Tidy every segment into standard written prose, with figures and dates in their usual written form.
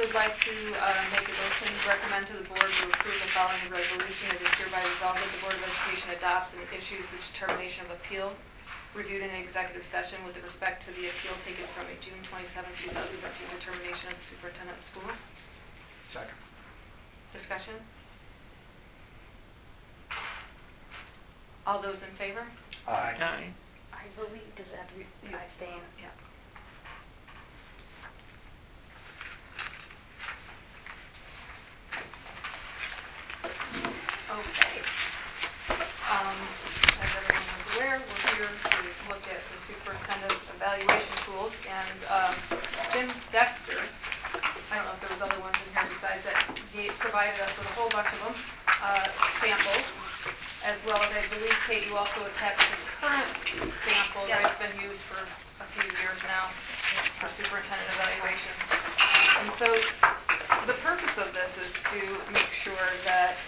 would like to make a motion to recommend to the board to approve the following resolution. It is hereby resolved that the Board of Education adopts and issues the determination of appeal reviewed in an executive session with respect to the appeal taken from a June 27, 2013 determination of the superintendent of schools. Second. Discussion? All those in favor? Aye. Aye. I believe, does it have to be abstain? Yeah. Okay. As everyone is aware, we're here to look at the superintendent evaluation tools, and Jim Dexter, I don't know if there was other ones in here besides that, he provided us with a whole bunch of them, samples, as well as I believe, Kate, you also attached the current sample that's been used for a few years now for superintendent evaluations. And so the purpose of this is to make sure that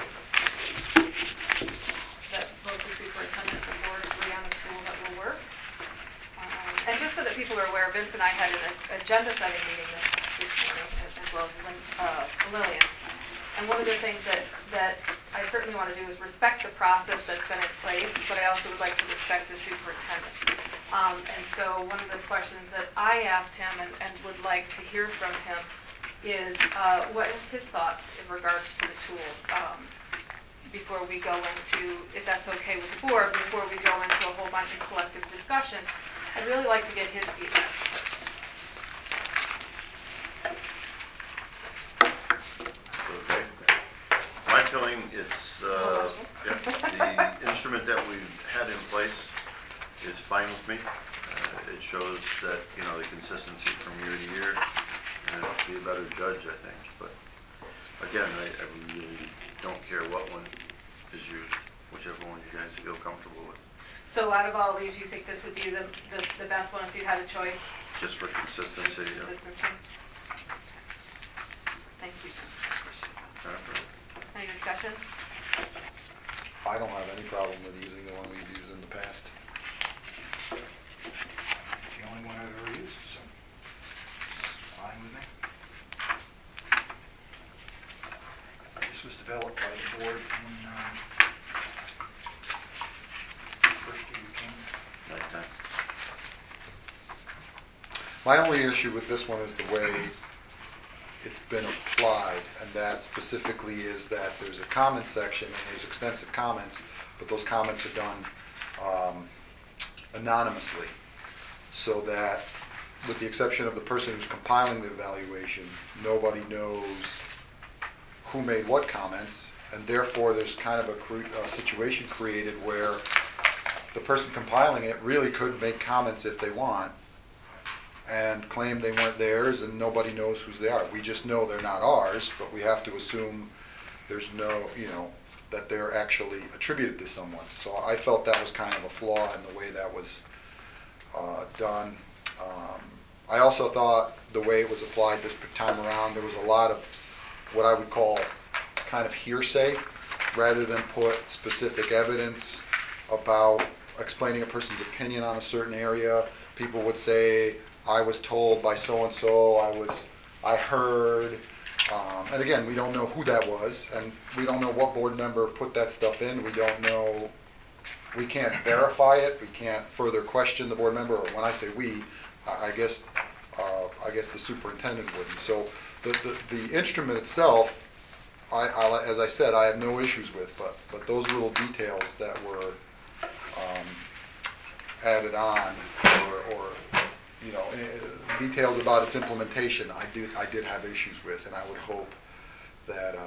that both the superintendent and the board agree on a tool that will work. And just so that people are aware, Vince and I had an agenda setting meeting this morning, as well as Lillian. And one of the things that I certainly want to do is respect the process that's been in place, but I also would like to respect the superintendent. And so one of the questions that I asked him and would like to hear from him is what is his thoughts in regards to the tool before we go into, if that's okay with the board, before we go into a whole bunch of collective discussion. I'd really like to get his feedback first. Okay. My feeling, it's the instrument that we've had in place is fine with me. It shows that, the consistency from year to year, and I'll be a better judge, I think. But again, I really don't care what one is used, whichever one you guys feel comfortable with. So out of all these, you think this would be the best one if you had a choice? Just for consistency. Consistency. Thank you. Any discussion? I don't have any problem with using the one we've used in the past. It's the only one I've ever used, so it's fine with me. This was developed by the board in first year you came. Okay. My only issue with this one is the way it's been applied, and that specifically is that there's a comment section and there's extensive comments, but those comments are done anonymously, so that with the exception of the person who's compiling the evaluation, nobody knows who made what comments, and therefore there's kind of a situation created where the person compiling it really could make comments if they want and claim they weren't theirs, and nobody knows whose they are. We just know they're not ours, but we have to assume there's no, that they're actually attributed to someone. So I felt that was kind of a flaw in the way that was done. I also thought the way it was applied this time around, there was a lot of what I would call kind of hearsay, rather than put specific evidence about explaining a person's opinion on a certain area. People would say, I was told by so-and-so, I heard, and again, we don't know who that was, and we don't know what board member put that stuff in. We don't know, we can't verify it, we can't further question the board member, or when I say we, I guess the superintendent would. And so the instrument itself, as I said, I have no issues with, but those little details that were added on, or details about its implementation, I did have issues with, and I would hope that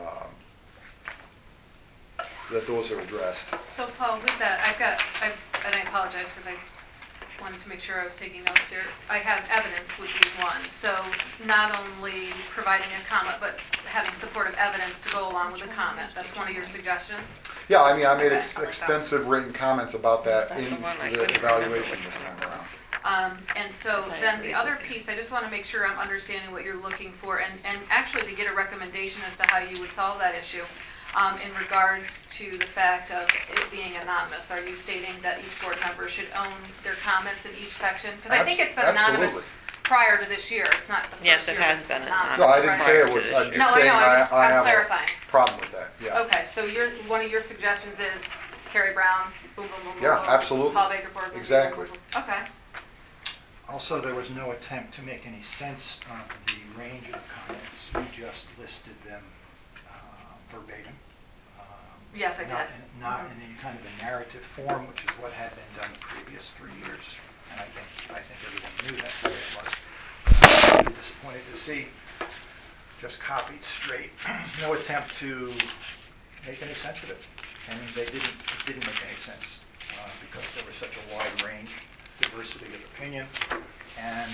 that those are addressed. So Paul, with that, and I apologize because I wanted to make sure I was taking notes here. I have evidence with these ones, so not only providing a comment, but having supportive evidence to go along with the comment. That's one of your suggestions? Yeah, I made extensive written comments about that in the evaluation this time around. And so then the other piece, I just want to make sure I'm understanding what you're looking for, and actually to get a recommendation as to how you would solve that issue. In regards to the fact of it being anonymous, are you stating that each board member should own their comments in each section? Because I think it's been anonymous. prior to this year, it's not the first year. Yes, it has been it's not- an No, I didn't say it prior was, to I'm this just No, I saying know, I'm have clarifying. a problem with that, yeah. Okay, so one of your suggestions is Carrie Brown, boom, boom, boom, boom. Yeah, boom, absolutely. Paul Baker, Borzynski, Exactly. boom, boom, boom. Okay, Also, there was no attempt to make any sense of the range of the comments. You just listed them verbatim. Yes, I did. Not in any kind of a narrative form, which is what had been done the previous 3 years. And I think everyone knew that's the way it was. I'm disappointed to see, just copied straight, no attempt to make any sense of it. And it didn't make any sense because there was such a wide range, diversity of opinion, and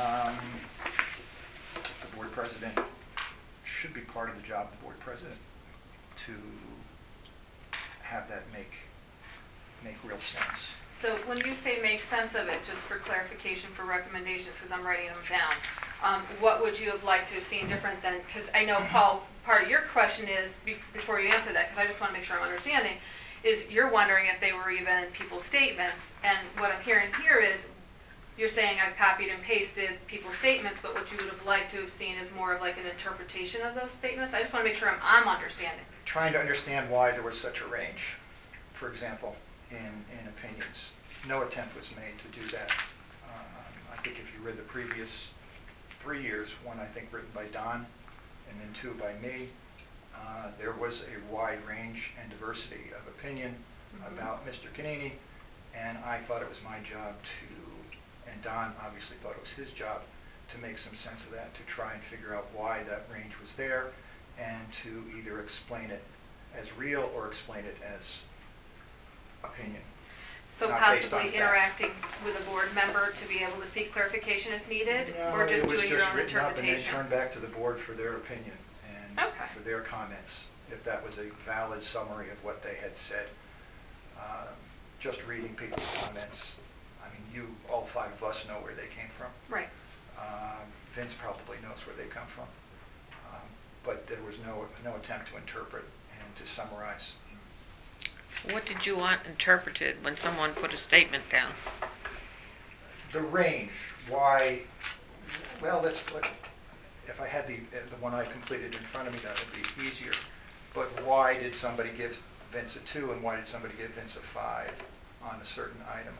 the board president should be part of the job of the board president to have that make real sense. so when you say make sense of it, just for clarification for recommendations, because I'm writing them down, what would you have liked to have seen different than, because I know, Paul, part of your question is, before you answer that, because I just want to make sure I'm understanding, is you're wondering if they were even people's statements, and what I'm hearing here is, you're saying I copied and pasted people's statements, but what you would have liked to have seen is more of like an interpretation of those statements. I just want to make sure I'm understanding. Trying to understand why there was such a range, for example, in opinions. No attempt was made to do that. I think if you read the previous 3 years, one I think written by Don, and then 2 by me, there was a wide range and diversity of opinion about Mr. Canini, and I thought it was my job to, and Don obviously thought it was his job, to make some sense of that, to try and figure out why that range was there, and to either explain it as real or explain it as opinion. So Not based on possibly fact. interacting with a board member to be able to seek clarification if needed, or just doing your own It was just written up and then interpretation? turned back to the board for their opinion and Okay. for their comments, if that was a valid summary of what they had said. Just reading people's comments, I mean, all 5 of us know where they came from. Right. Vince probably knows where they come from. But there was no attempt to interpret and to summarize. What did you want interpreted when someone put a statement down? The range, why, well, if I had the one I completed in front of me, that would be easier. But why did somebody give Vince a 2 and why did somebody give Vince a 5 on a certain item?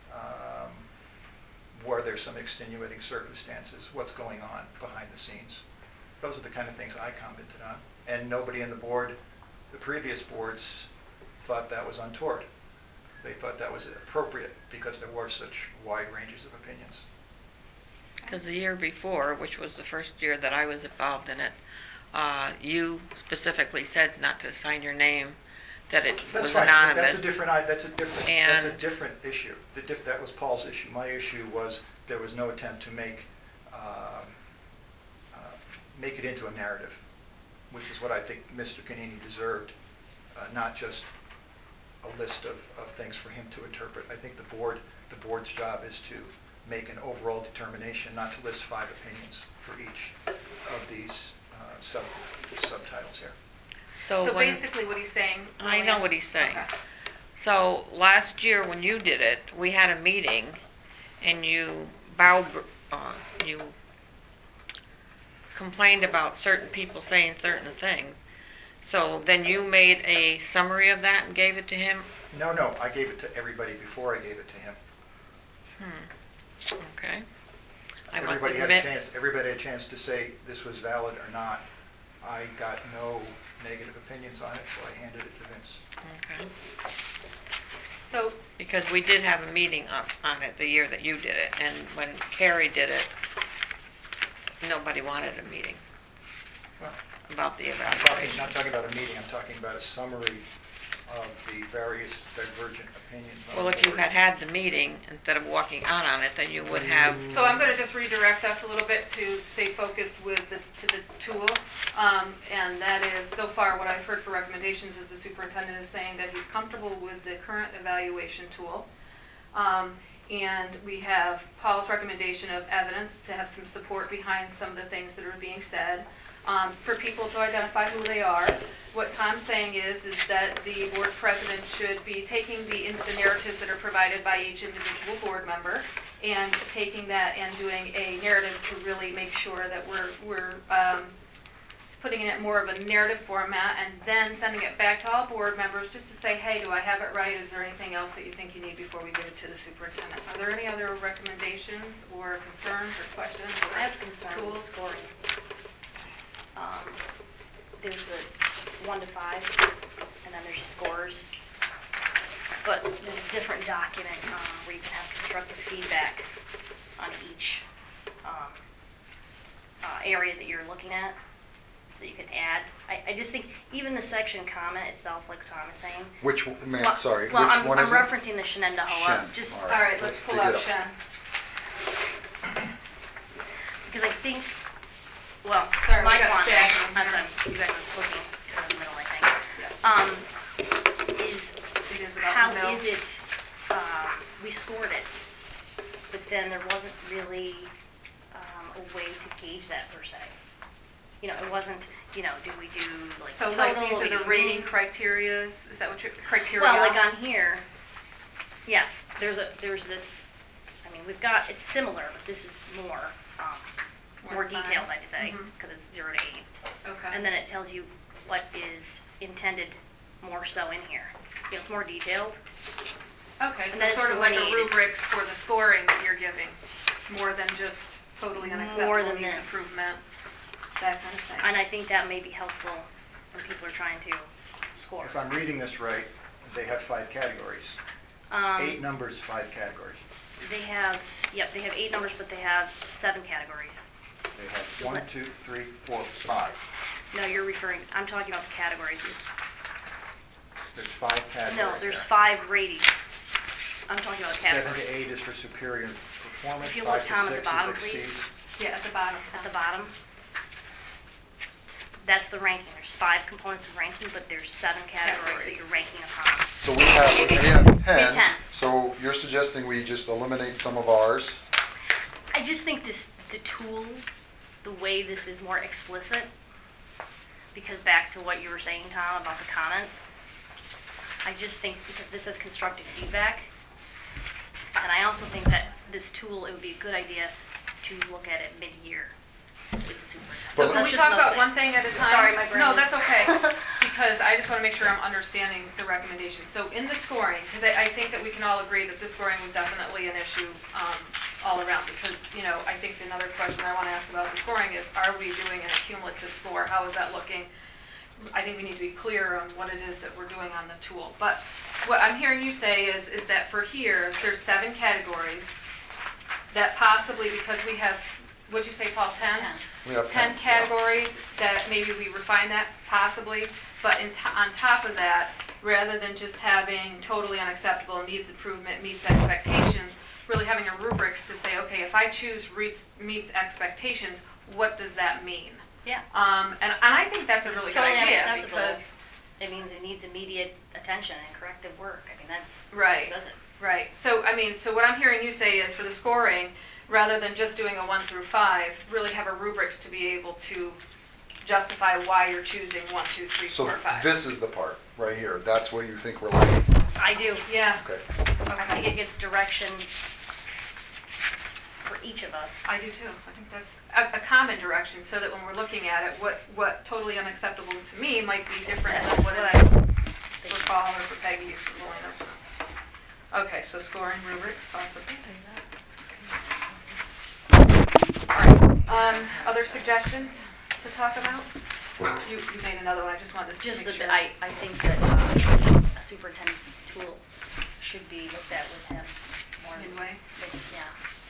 Were there some extenuating circumstances? What's going on behind the scenes? Those are the kind of things I commented on. And nobody in the board, the previous boards, thought that was untoward. They thought that was appropriate because there were such wide ranges of opinions. Because the year before, which was the first year that I was involved in it, you specifically said not to sign your name, that it That's was right. anonymous. That's a different And- issue. That was Paul's issue. My issue was there was no attempt to make it into a narrative, which is what I think Mr. Canini deserved, not just a list of things for him to interpret. I think the board's job is to make an overall determination, not to list 5 opinions for each of these subtitles here. So when- basically what he's saying. I know what he's saying. Okay. So last year when you did it, we had a meeting, and you you complained about certain people saying certain things. So then you made a summary of that and gave it to him? No, I gave it to everybody before I gave it to him. Okay. I must Everybody had admit, a chance to say this was valid or not. I got no negative opinions on it, so I handed it to Vince. okay. So, Because we did have a meeting on it the year that you did it, and when Carrie did it, nobody wanted a meeting Well, about the I'm evaluation. not talking about a meeting, I'm talking about a summary of the various divergent opinions. on Well, the if you board. had the meeting, instead of walking out on it, then you would have, so I'm going to just redirect us a little bit to stay focused to the tool. And that is, so far, what I've heard for recommendations is the superintendent is saying that he's comfortable with the current evaluation tool. And we have Paul's recommendation of evidence to have some support behind some of the things that are being said. for people to identify who they are. What Tom's saying is that the board president should be taking the narratives that are provided by each individual board member and taking that and doing a narrative to really make sure that we're putting it in more of a narrative format, and then sending it back to all board members just to say, hey, do I have it right? Is there anything else that you think you need before we give it to the superintendent? Are there any other recommendations or concerns or questions? I have a concern with Tools? scoring. There's the 1 to 5, and then there's the scores. But there's a different document where you can have constructive feedback on each area that you're looking at. So you can add. I just think even the section comment itself, like Tom is saying. Which, man, Well, sorry, well, which I'm, one I'm is it? referencing the Shenendahowa. Shen. Just All All right, let's Let's pull dig it out up. Shen. because I think, well, Sorry, we my got font, stacking. that's what you guys are looking, it's kind of in the middle, I think. Is It is about how the mill. is it, we scored it, but then there wasn't really a way to gauge that per se. You know, it wasn't, you know, do we do like So the like total, these or are the do rating we- criterias? Is that what your criteria? Well, like on here, yes, there's this, I mean, we've got, it's similar, but this is more More detailed, defined. I'd say, Mhm. because it's 0 to 8. Okay. And then it tells you what is intended more so in here. You know, it's more detailed. Okay, and so then it's sort of like a delineated. rubrics for the scoring that you're giving, more than just totally unacceptable, than needs this. improvement, that kind of thing. And I think that may be helpful when people are trying to score. If I'm reading this right, they have 5 categories. 8 numbers, 5 categories. They have, yep, they have 8 numbers, but they have 7 categories. They have 1, 2, 3, 4, 5. No, you're referring, I'm talking about the categories. There's 5 categories. No, there's there. 5 ratings. I'm talking about 7 categories. to 8 is for superior performance. If you 5 look, to Tom, at the 6 bottom, is please. exceeds. Yeah, at the bottom. At the bottom. That's the ranking. There's 5 components of ranking, but there's 7 categories that Categories. you're ranking upon. So we have 10. 10. So you're suggesting we just eliminate some of ours? I just think the tool, the way this is more explicit, because back to what you were saying, Tom, about the comments, I just think because this has constructive feedback, and I also think that this tool, it would be a good idea to look at it mid-year with the superintendent. Well, So can That's we just talk another about thing. one thing at a time? Sorry, my brain. No, that's okay, because I just want to make sure I'm understanding the recommendations. So in the scoring, because I think that we can all agree that the scoring was definitely an issue all around, because, you know, I think another question I want to ask about the scoring is, are we doing an accumulative score? How is that looking? I think we need to be clear on what it is that we're doing on the tool. But what I'm hearing you say is that for here, there's 7 categories that possibly, because we have, what'd you say, Paul, 10? 10. We have 10 yeah. categories that maybe we refine that possibly, but on top of that, rather than just having totally unacceptable, needs improvement, meets expectations, really having a rubrics to say, okay, if I choose meets expectations, what does that mean? Yeah. And I think that's a It's really good totally idea unacceptable. because, It means it needs immediate attention and corrective work. I mean, that's, Right. it says it. right, so I mean, so what I'm hearing you say is for the scoring, rather than just doing a 1 through 5, really have a rubrics to be able to justify why you're choosing 1, 2, 3, So 4, 5. this is the part, right here. That's what you think we're like. I do. Yeah. Okay. I think it gives direction for each of us. I do too. I think that's a common direction, so that when we're looking at it, what totally unacceptable to me might be different That's than what what I I for Paul or for Peggy or for Lorena. Okay, so scoring rubrics possibly. All right. Other suggestions to talk about? You made another one. I just wanted to Just make that sure. I think that a superintendent's tool should be looked at with him more. Midway. Yeah.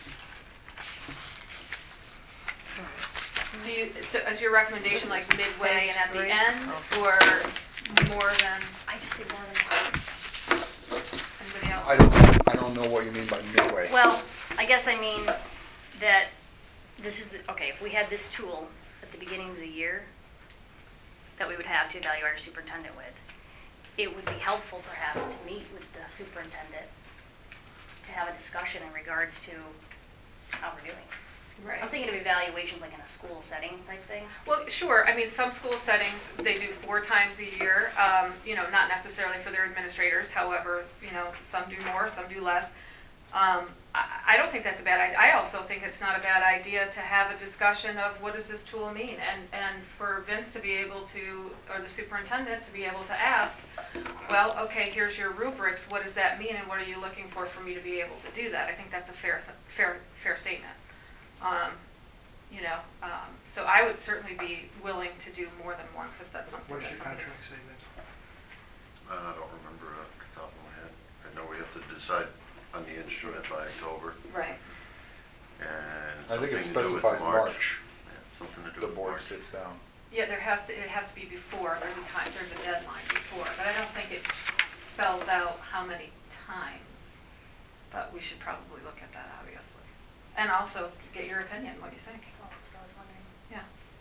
Do you, so is your recommendation like midway and at the Three. end, or more than I just think more than anybody else? I don't know what you mean by midway. Well, I guess I mean that this is okay, if we had this tool at the beginning of the year that we would have to evaluate our superintendent with, it would be helpful perhaps to meet with the superintendent to have a discussion in regards to how we're doing. Right. I'm thinking of evaluations like in a school setting type thing. Well, sure. I mean, some school settings, they do 4 times a year, not necessarily for their administrators. However, some do more, some do less. I don't think that's a bad idea. I also think it's not a bad idea to have a discussion of what does this tool mean? And for Vince to be able to, or the superintendent to be able to ask, well, okay, here's your rubrics. What does that mean? And what are you looking for me to be able to do that? I think that's a fair statement. So I would certainly be willing to do more than once if that's something What that does your somebody's. contract say, Vince? I don't remember off the top of my head. I know we have to decide on the instrument by October, Right. and I think it something to do with specifies March. March, Yeah, something to do the with board March. sits down. Yeah, it has to be before, there's a deadline before, but I don't think it spells out how many times. But we should probably look at that, obviously. And also get your opinion, what do you think? Oh, that's what I was wondering. Yeah.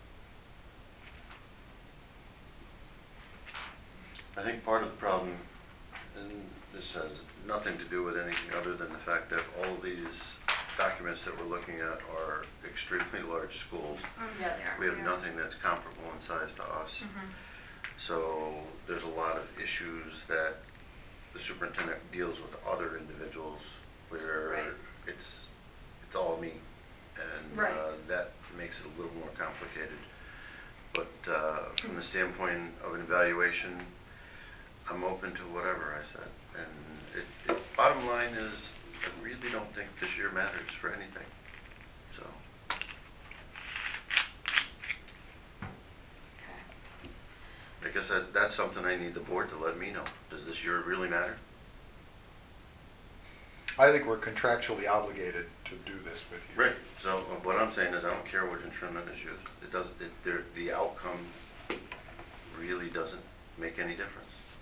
I think part of the problem, and this has nothing to do with anything other than the fact that all these documents that we're looking at are extremely large schools. Yeah, they are. We have nothing that's comparable in size to us. Mhm. So there's a lot of issues that the superintendent deals with other individuals where Right. it's all me. And Right. that makes it a little more complicated. But from the standpoint of an evaluation, I'm open to whatever I said. And bottom line is, I really don't think this year matters for anything. So, Okay. I guess that's something I need the board to let me know. Does this year really matter? I think we're contractually obligated to do this with you. Right, so what I'm saying is I don't care which instrument is used. It doesn't, the outcome really doesn't make any difference.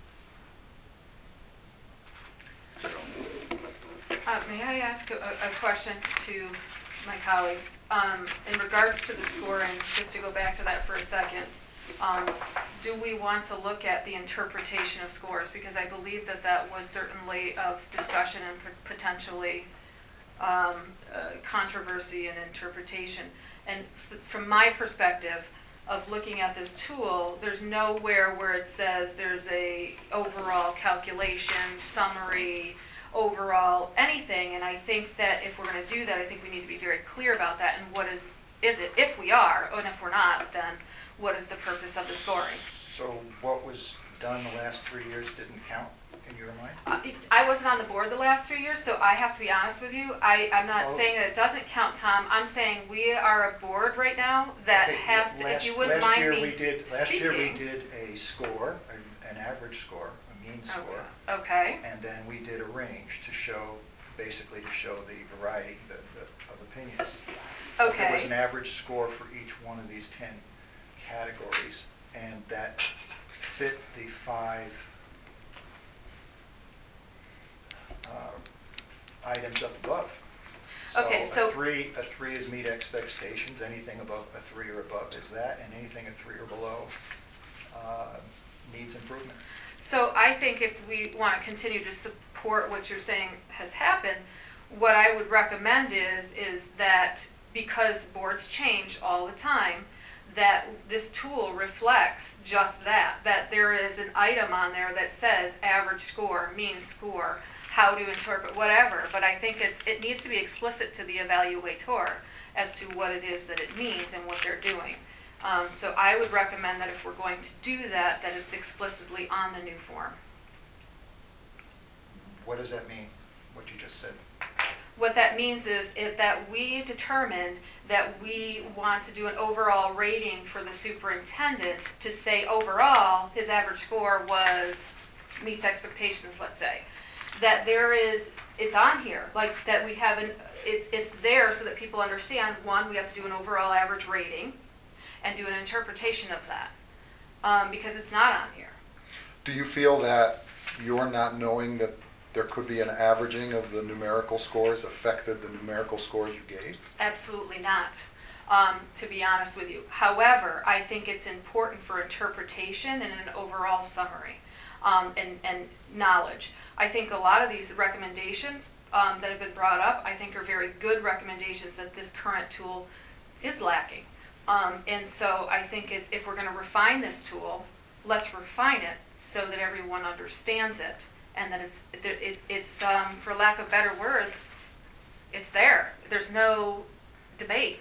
So, May I ask a question to my colleagues? In regards to the scoring, just to go back to that for a second, do we want to look at the interpretation of scores? Because I believe that was certainly of discussion and potentially controversy and interpretation. And from my perspective of looking at this tool, there's nowhere where it says there's a overall calculation, summary, overall anything. And I think that if we're going to do that, I think we need to be very clear about that. And what is it? If we are, and if we're not, then what is the purpose of the scoring? So what was done the last 3 years didn't count in your mind? I wasn't on the board the last 3 years, so I have to be honest with you. I'm not Well- saying that it doesn't count, Tom. I'm saying we are a board right now that Okay, has to, if you wouldn't last mind year me we did- Last year we speaking. did a score, an average score, a mean score. Okay, And then we did a range to show, basically to show the variety of opinions. There was an okay, average score for each one of these 10 categories, and that fit the 5 items up above. Okay, so- A three is meet expectations, anything above a 3 or above is that, and anything a 3 or below needs improvement. so I think if we want to continue to support what you're saying has happened, what I would recommend is that because boards change all the time, that this tool reflects just that there is an item on there that says average score, mean score, how to interpret, whatever. But I think it needs to be explicit to the evaluator as to what it is that it means and what they're doing. So I would recommend that if we're going to do that it's explicitly on the new form. What does that mean, what you just said? What that means is that we determined that we want to do an overall rating for the superintendent to say overall his average score meets expectations, let's say. That it's on here, like that we have it's there so that people understand, one, we have to do an overall average rating and do an interpretation of that, because it's not on here. Do you feel that your not knowing that there could be an averaging of the numerical scores affected the numerical scores you gave? Absolutely not, to be honest with you. However, I think it's important for interpretation and an overall summary and knowledge. I think a lot of these recommendations that have been brought up, I think are very good recommendations that this current tool is lacking. And so I think if we're going to refine this tool, let's refine it so that everyone understands it, and that it's for lack of better words, it's there. There's no debate,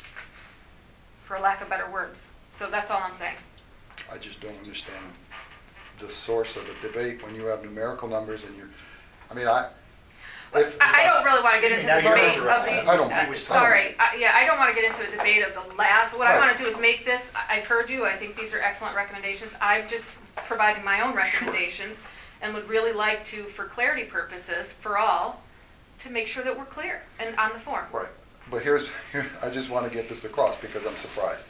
for lack of better words. So that's all I'm saying. I just don't understand the source of the debate when you have numerical numbers and I don't really want to get into Now the you're debate of interrupting. the. I don't- I don't want to get into a debate of the last. What I Right. want to do is make this. I've heard you. I think these are excellent recommendations. I'm just providing my own recommendations, and would really like to, for clarity purposes, for all, to make sure that we're clear and on the form. Right, but I just want to get this across because I'm surprised.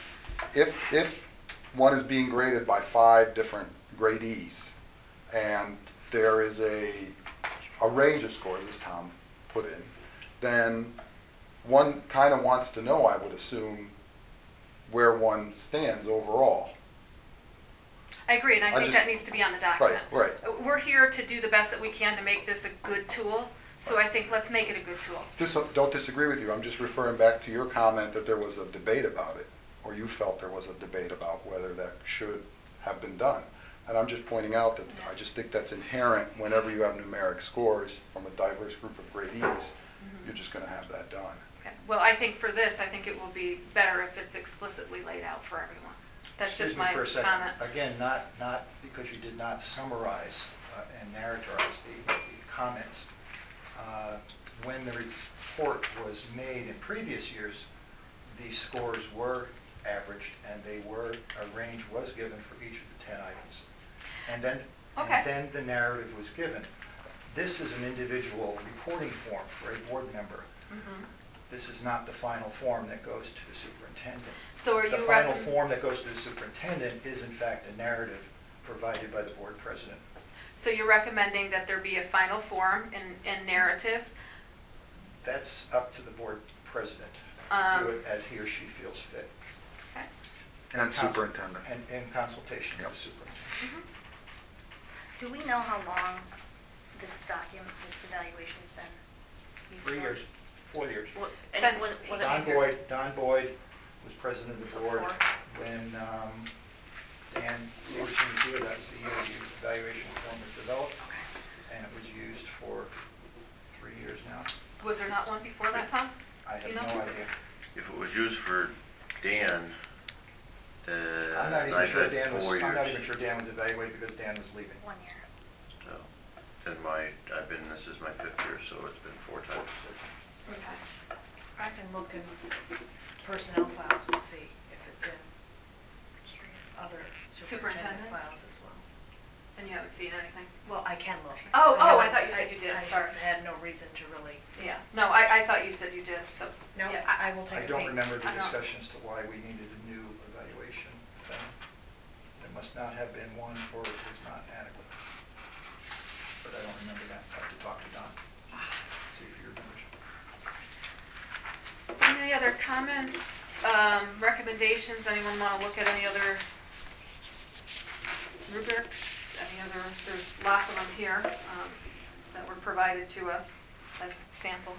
If one is being graded by 5 different gradees, and there is a range of scores, as Tom put in, then one kind of wants to know, I would assume, where one stands overall. I agree, and I think just- that needs to be on the document. Right. We're here to do the best that we can to make this a good tool, so I think let's make it a good tool. Don't disagree with you, I'm just referring back to your comment that there was a debate about it, or you felt there was a debate about whether that should have been done. And I'm just pointing out that I just think that's inherent whenever you have numeric scores from a diverse group of gradees, you're just gonna have that done. Okay. Well, I think for this, I think it will be better if it's explicitly laid out for everyone. That's just my Excuse me for a comment. second. Again, not because you did not summarize and narratize the comments. When the report was made in previous years, the scores were averaged and a range was given for each of the 10 items. And then the narrative was given. This is an individual reporting form for a board member. Mhm. This is not the final form that goes to the superintendent. So are The you final form that goes to the superintendent is in fact a narrative provided by the board president. So you're recommending that there be a final form and narrative? That's up to the board president to do it as he or she feels fit. Okay. And superintendent. And in consultation with Yep. the superintendent. Do we know how long this document, this evaluation's been used for? 3 years, 4 years. And Since was it Don Boyd was president of the board Before. when Dan Severson was here. That was the year the evaluation form was developed, and it was used for 3 years now. Was there not one before that, Tom? I have You no know? idea. If it was used for Dan, I'm not even I've sure had Dan was. 4 I'm not years. even sure Dan was evaluated because Dan was leaving. 1 year. So, this is my 5th year, so it's been 4 times. Okay. I can look in personnel files and see if it's in other superintendent Superintendents? files as well. And you haven't seen anything? Well, I can look. Oh, I haven't- thought you said you did, sorry. I had no reason to really. Yeah. No, I thought you said you did, so. No, yeah. I will take I a don't peek. remember the I don't- discussion as to why we needed a new evaluation thing. There must not have been one, or it was not adequate. But I don't remember that. I have to talk to Don, see if he remembers. Any other comments, recommendations? Anyone want to look at any other rubrics? There's lots of them here that were provided to us as samples.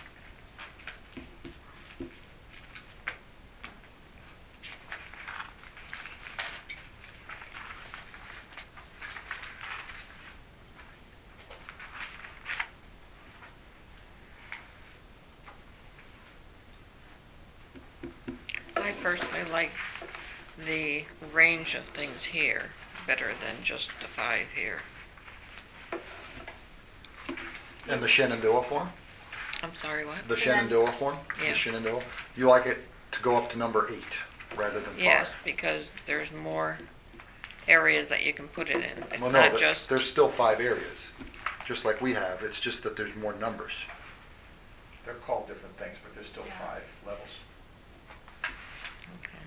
I personally like the range of things here better than just the 5 here. And the Shenandoah form? I'm sorry, what? The Shenandoah form? Yeah. The Shenandoah? You like it to go up to number 8 rather than 5? Yes, because there's more areas that you can put it in. It's Well, not no, just, there's still 5 areas, just like we have. It's just that there's more numbers. They're called different things, but there's still 5 levels. okay.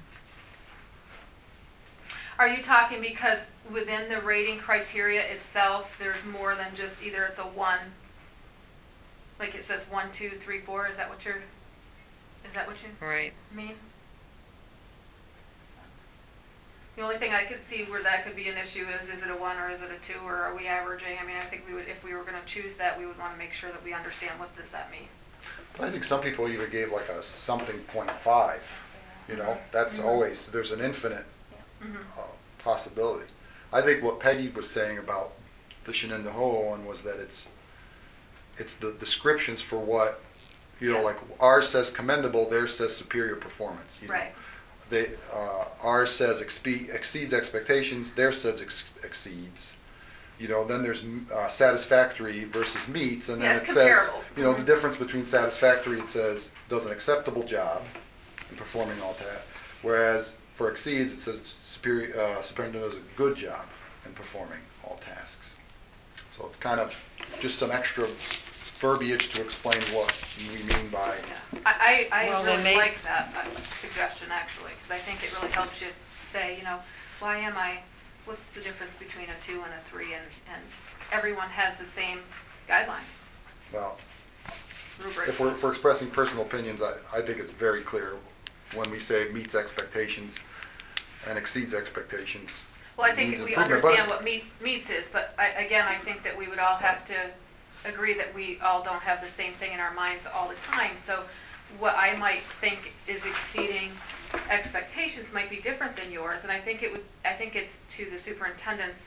Are you talking because within the rating criteria itself, there's more than just either it's a 1, like it says 1, 2, 3, 4, is that what you Right. mean? The only thing I could see where that could be an issue is it a 1 or is it a 2, or are we averaging? I mean, I think we would, if we were gonna choose that, we would wanna make sure that we understand what does that mean. I think some people even gave like a something .5, you know, that's always, there's an infinite Mhm. possibility. I think what Peggy was saying about the Shenandoah one was that it's the descriptions for what, you know, Yeah. like ours says commendable, theirs says superior performance. You know. Right. Ours says exceeds expectations, theirs says exceeds. You know, then there's satisfactory versus meets, and then Yeah, it it's says, comparable. you know, the difference between satisfactory, it says does an acceptable job in performing all tasks, whereas for exceeds, it says superintendent does a good job in performing all tasks. So it's kind of just some extra verbiage to explain what we mean by. Yeah. I Well, they really may- like that suggestion actually, because I think it really helps you say, you know, what's the difference between a 2 and a 3, and everyone has the same guidelines, Well, rubrics. if we're expressing personal opinions, I think it's very clear when we say meets expectations and exceeds expectations. Well, I think Needs we improvement, understand but- what meets is, but I think that we would all have to agree that we all don't have the same thing in our minds all the time. So what I might think is exceeding expectations might be different than yours, and I think it's to the superintendent's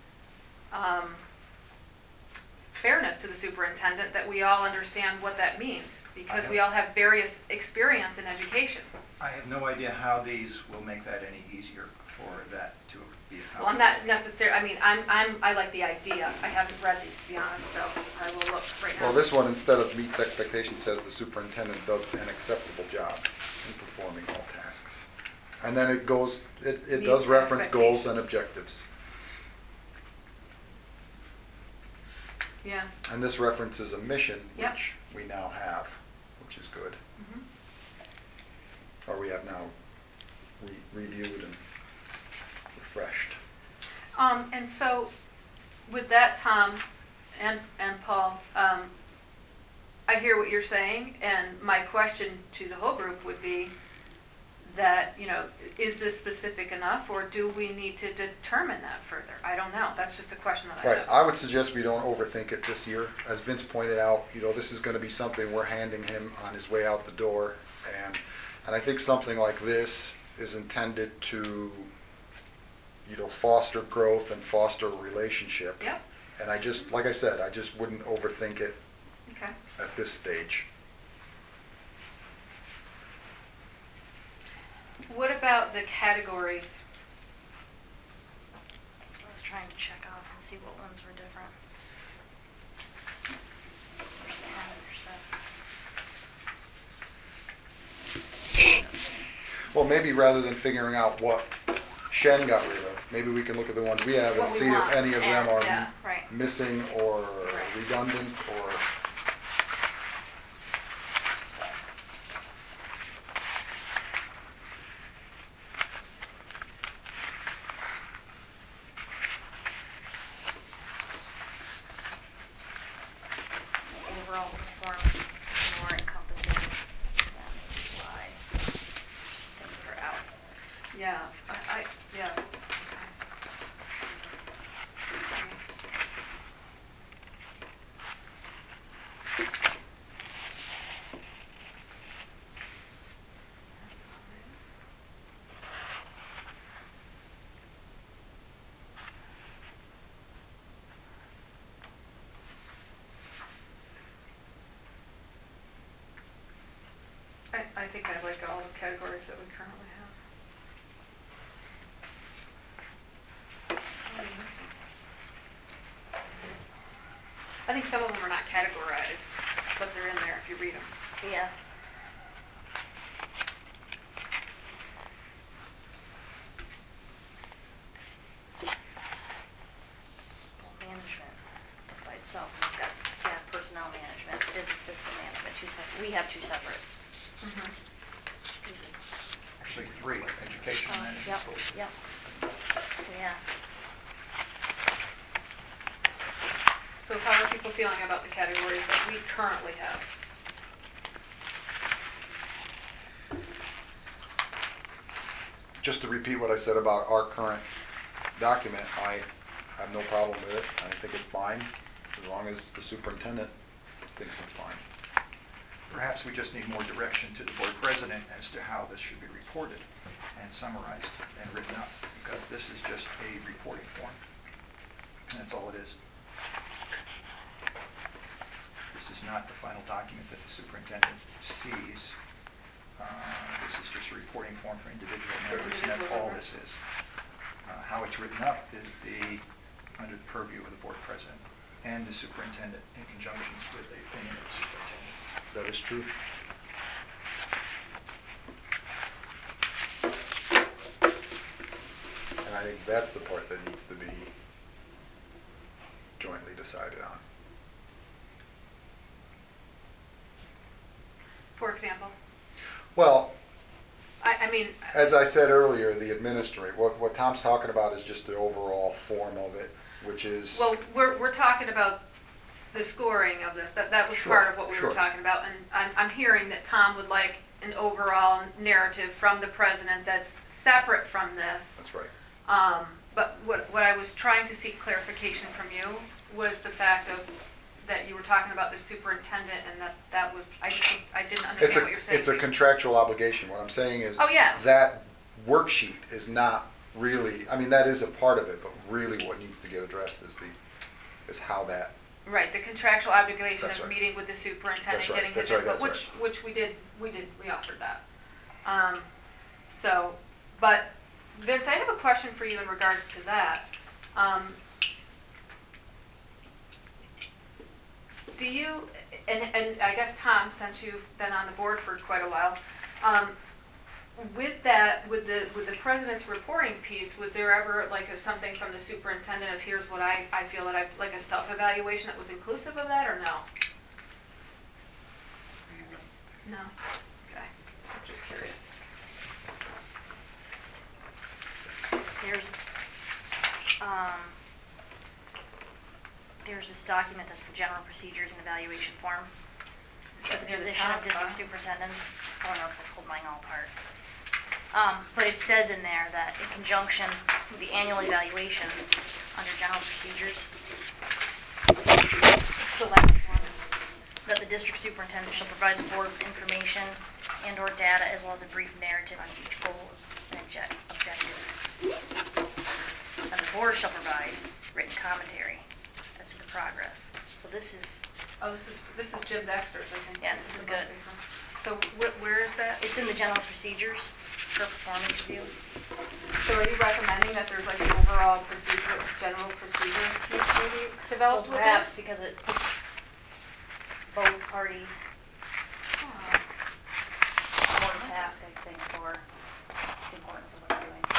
fairness to the superintendent that we all understand what that means, because we all have various experience in education. I have no idea how these will make that any easier for that to be accomplished. Well, I'm not necessarily, I mean, I like the idea. I haven't read these, to be honest, so I will look right now. Well, this one, instead of meets expectations, says the superintendent does an acceptable job in performing all tasks. And then it goes, it Meets does reference goals and expectations. objectives. Yeah. And this references a mission, Yep. which we now have, which is good. Mhm. Or we have now reviewed and refreshed. And so, with that, Tom and Paul, I hear what you're saying, and my question to the whole group would be that, you know, is this specific enough, or do we need to determine that further? I don't know. That's just a question that I Right, have. I would suggest we don't overthink it this year. As Vince pointed out, you know, this is gonna be something we're handing him on his way out the door. And I think something like this is intended to, you know, foster growth and foster a relationship. Yep. And I just, like I said, I just wouldn't overthink it Okay. at this stage. What about the categories? That's what I was trying to check off and see what ones were different. There's 10 or so. Well, maybe rather than figuring out what Shen got rid of, maybe we can look at the ones we have and What we see if want. any of them are Yeah. Right. missing or Right. redundant or. Overall performance more encompassing than wide. Some things that are out. Yeah, yeah. Okay. I think I like all the categories that we currently have. I think some of them are not categorized, but they're in there if you read them. Yeah. Well, management is by itself. We've got staff personnel management, business fiscal management, we have two separate pieces. Actually, 3, education management. Yep, yep. So, yeah. So how are people feeling about the categories that we currently have? just to repeat what I said about our current document, I have no problem with it. I think it's fine, as long as the superintendent thinks it's fine. Perhaps we just need more direction to the board president as to how this should be reported and summarized and written up, because this is just a reporting form. And that's all it is. This is not the final document that the superintendent sees. This is just a reporting form for individual members, and that's all this is. How it's written up is under the purview of the board president and the superintendent in conjunction with the opinion of the superintendent. That is true. And I think that's the part that needs to be jointly decided on. For example, Well, I mean, as I said earlier, the administrator, what Tom's talking about is just the overall form of it, which is, well, we're talking about the scoring of this. That was Sure, part of what we sure. were talking about, and I'm hearing that Tom would like an overall narrative from the president that's separate from this. that's right. But what I was trying to seek clarification from you was the fact of that you were talking about the superintendent, and that was I didn't understand what you're saying. It's a contractual obligation. What I'm saying is Oh, yeah. that worksheet is not really, I mean, that is a part of it, but really what needs to get addressed is how that, Right, the contractual obligation That's of right. meeting with the superintendent, That's right, getting his that's right, input, that's which we offered that. So, but Vince, I have a question for you in regards to that. Do you, and I guess Tom, since you've been on the board for quite a while, with that, with the president's reporting piece, was there ever like something from the superintendent of here's what I feel that I've, like a self-evaluation that was inclusive of that, or no? No? Okay, I'm just curious. There's this document that's the general procedures and evaluation form for the Near the position top, of district huh? superintendents. Oh no, because I pulled mine all apart. But it says in there that in conjunction with the annual evaluation under general procedures, select one, that the district superintendent shall provide the board with information and/or data as well as a brief narrative on each goal and objective. And the board shall provide written commentary as to the progress. So this is, Oh, this is Jim Dexter's, I think. Yes, this is good. So where is that? it's in the general procedures for performance review. So are you recommending that there's like an overall general procedure piece maybe developed with Perhaps this? because it puts both parties more task, I think, for the importance of what they're doing.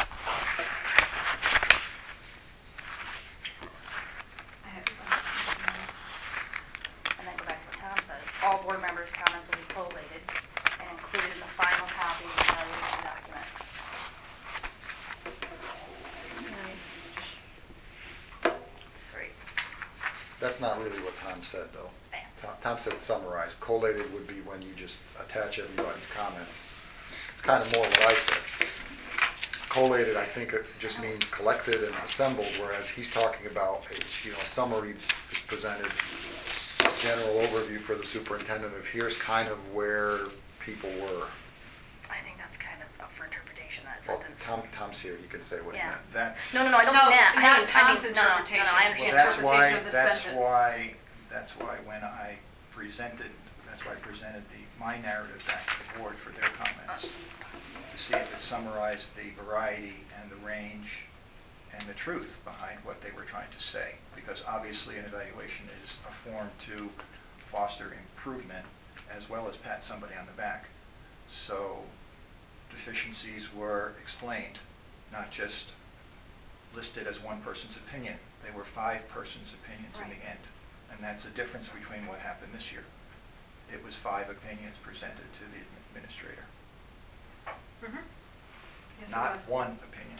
And then go back to what Tom said. All board members' comments will be collated and included in the final copy of the evaluation document. That's right. that's not really what Tom said, though. Yeah. Tom said summarize. Collated would be when you just attach everybody's comments. It's kind of more what I said. Collated, I think it just means collected and assembled, whereas he's talking about a summary is presented, general overview for the superintendent of here's kind of where people were. I think that's kind of up for interpretation, that Well, sentence. Tom's here, he can say what he Yeah. meant. That's, No, I don't No, mean that. not Tom's no, interpretation. I well, understand. that's interpretation why, of the that's sentence. why when I presented my narrative back to the board for their comments, to see if it summarized the variety and the range and the truth behind what they were trying to say. Because obviously an evaluation is a form to foster improvement as well as pat somebody on the back. So deficiencies were explained, not just listed as one person's opinion. They were 5 persons' opinions in the Right. end. And that's the difference between what happened this year. It was 5 opinions presented to the administrator, Mhm. Yes, it not was. one opinion.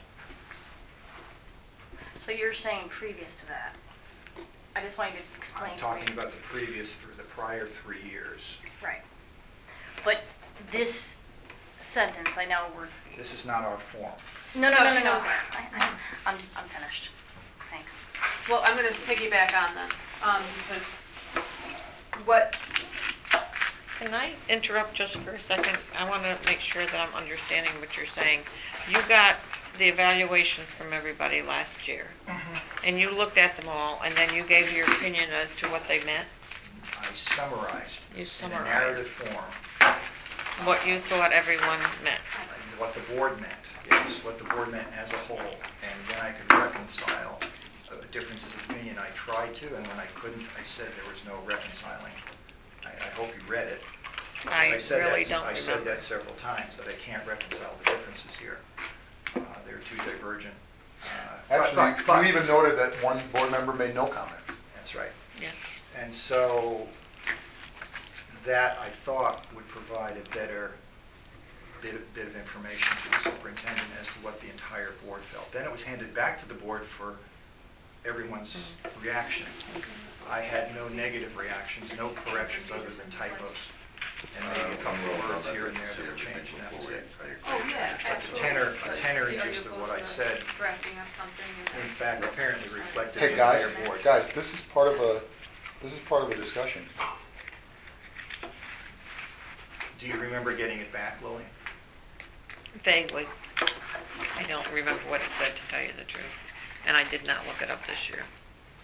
So you're saying previous to that? I just want you to explain I'm to me. talking about the prior 3 years. Right. But this sentence, I know we're, This is not our form. no, No, she no, knows no. that. I'm finished. Thanks. Well, I'm gonna piggyback on them, because what, Can I interrupt just for a second? I want to make sure that I'm understanding what you're saying. You got the evaluations from everybody last year, and you looked at them all, and then you gave your opinion as to what they meant, I summarized You in a summarized. narrative form what you thought everyone meant. what the board meant, yes, what the board meant as a whole. And then I could reconcile differences of opinion. I tried to, and when I couldn't, I said there was no reconciling. I hope you read it. because I said really that- don't I said remember. that several times, that I can't reconcile the differences here. They're too divergent. Actually, you even noted that one board member made no comments. That's right. Yes. And so that, I thought, would provide a better bit of information to the superintendent as to what the entire board felt. Then it was handed back to the board for everyone's reaction. I had no negative reactions, no corrections other than typos, and maybe a couple of words here and there that were changed, and that was it. oh, yeah, But absolutely. a tenor But are you gist of what I opposed to said, drafting up something in and... fact, apparently reflected Hey, the guys, entire board. guys, this is part of a discussion. Do you remember getting it back, Lily? Vaguely. I don't remember what it said, to tell you the truth. And I did not look it up this year.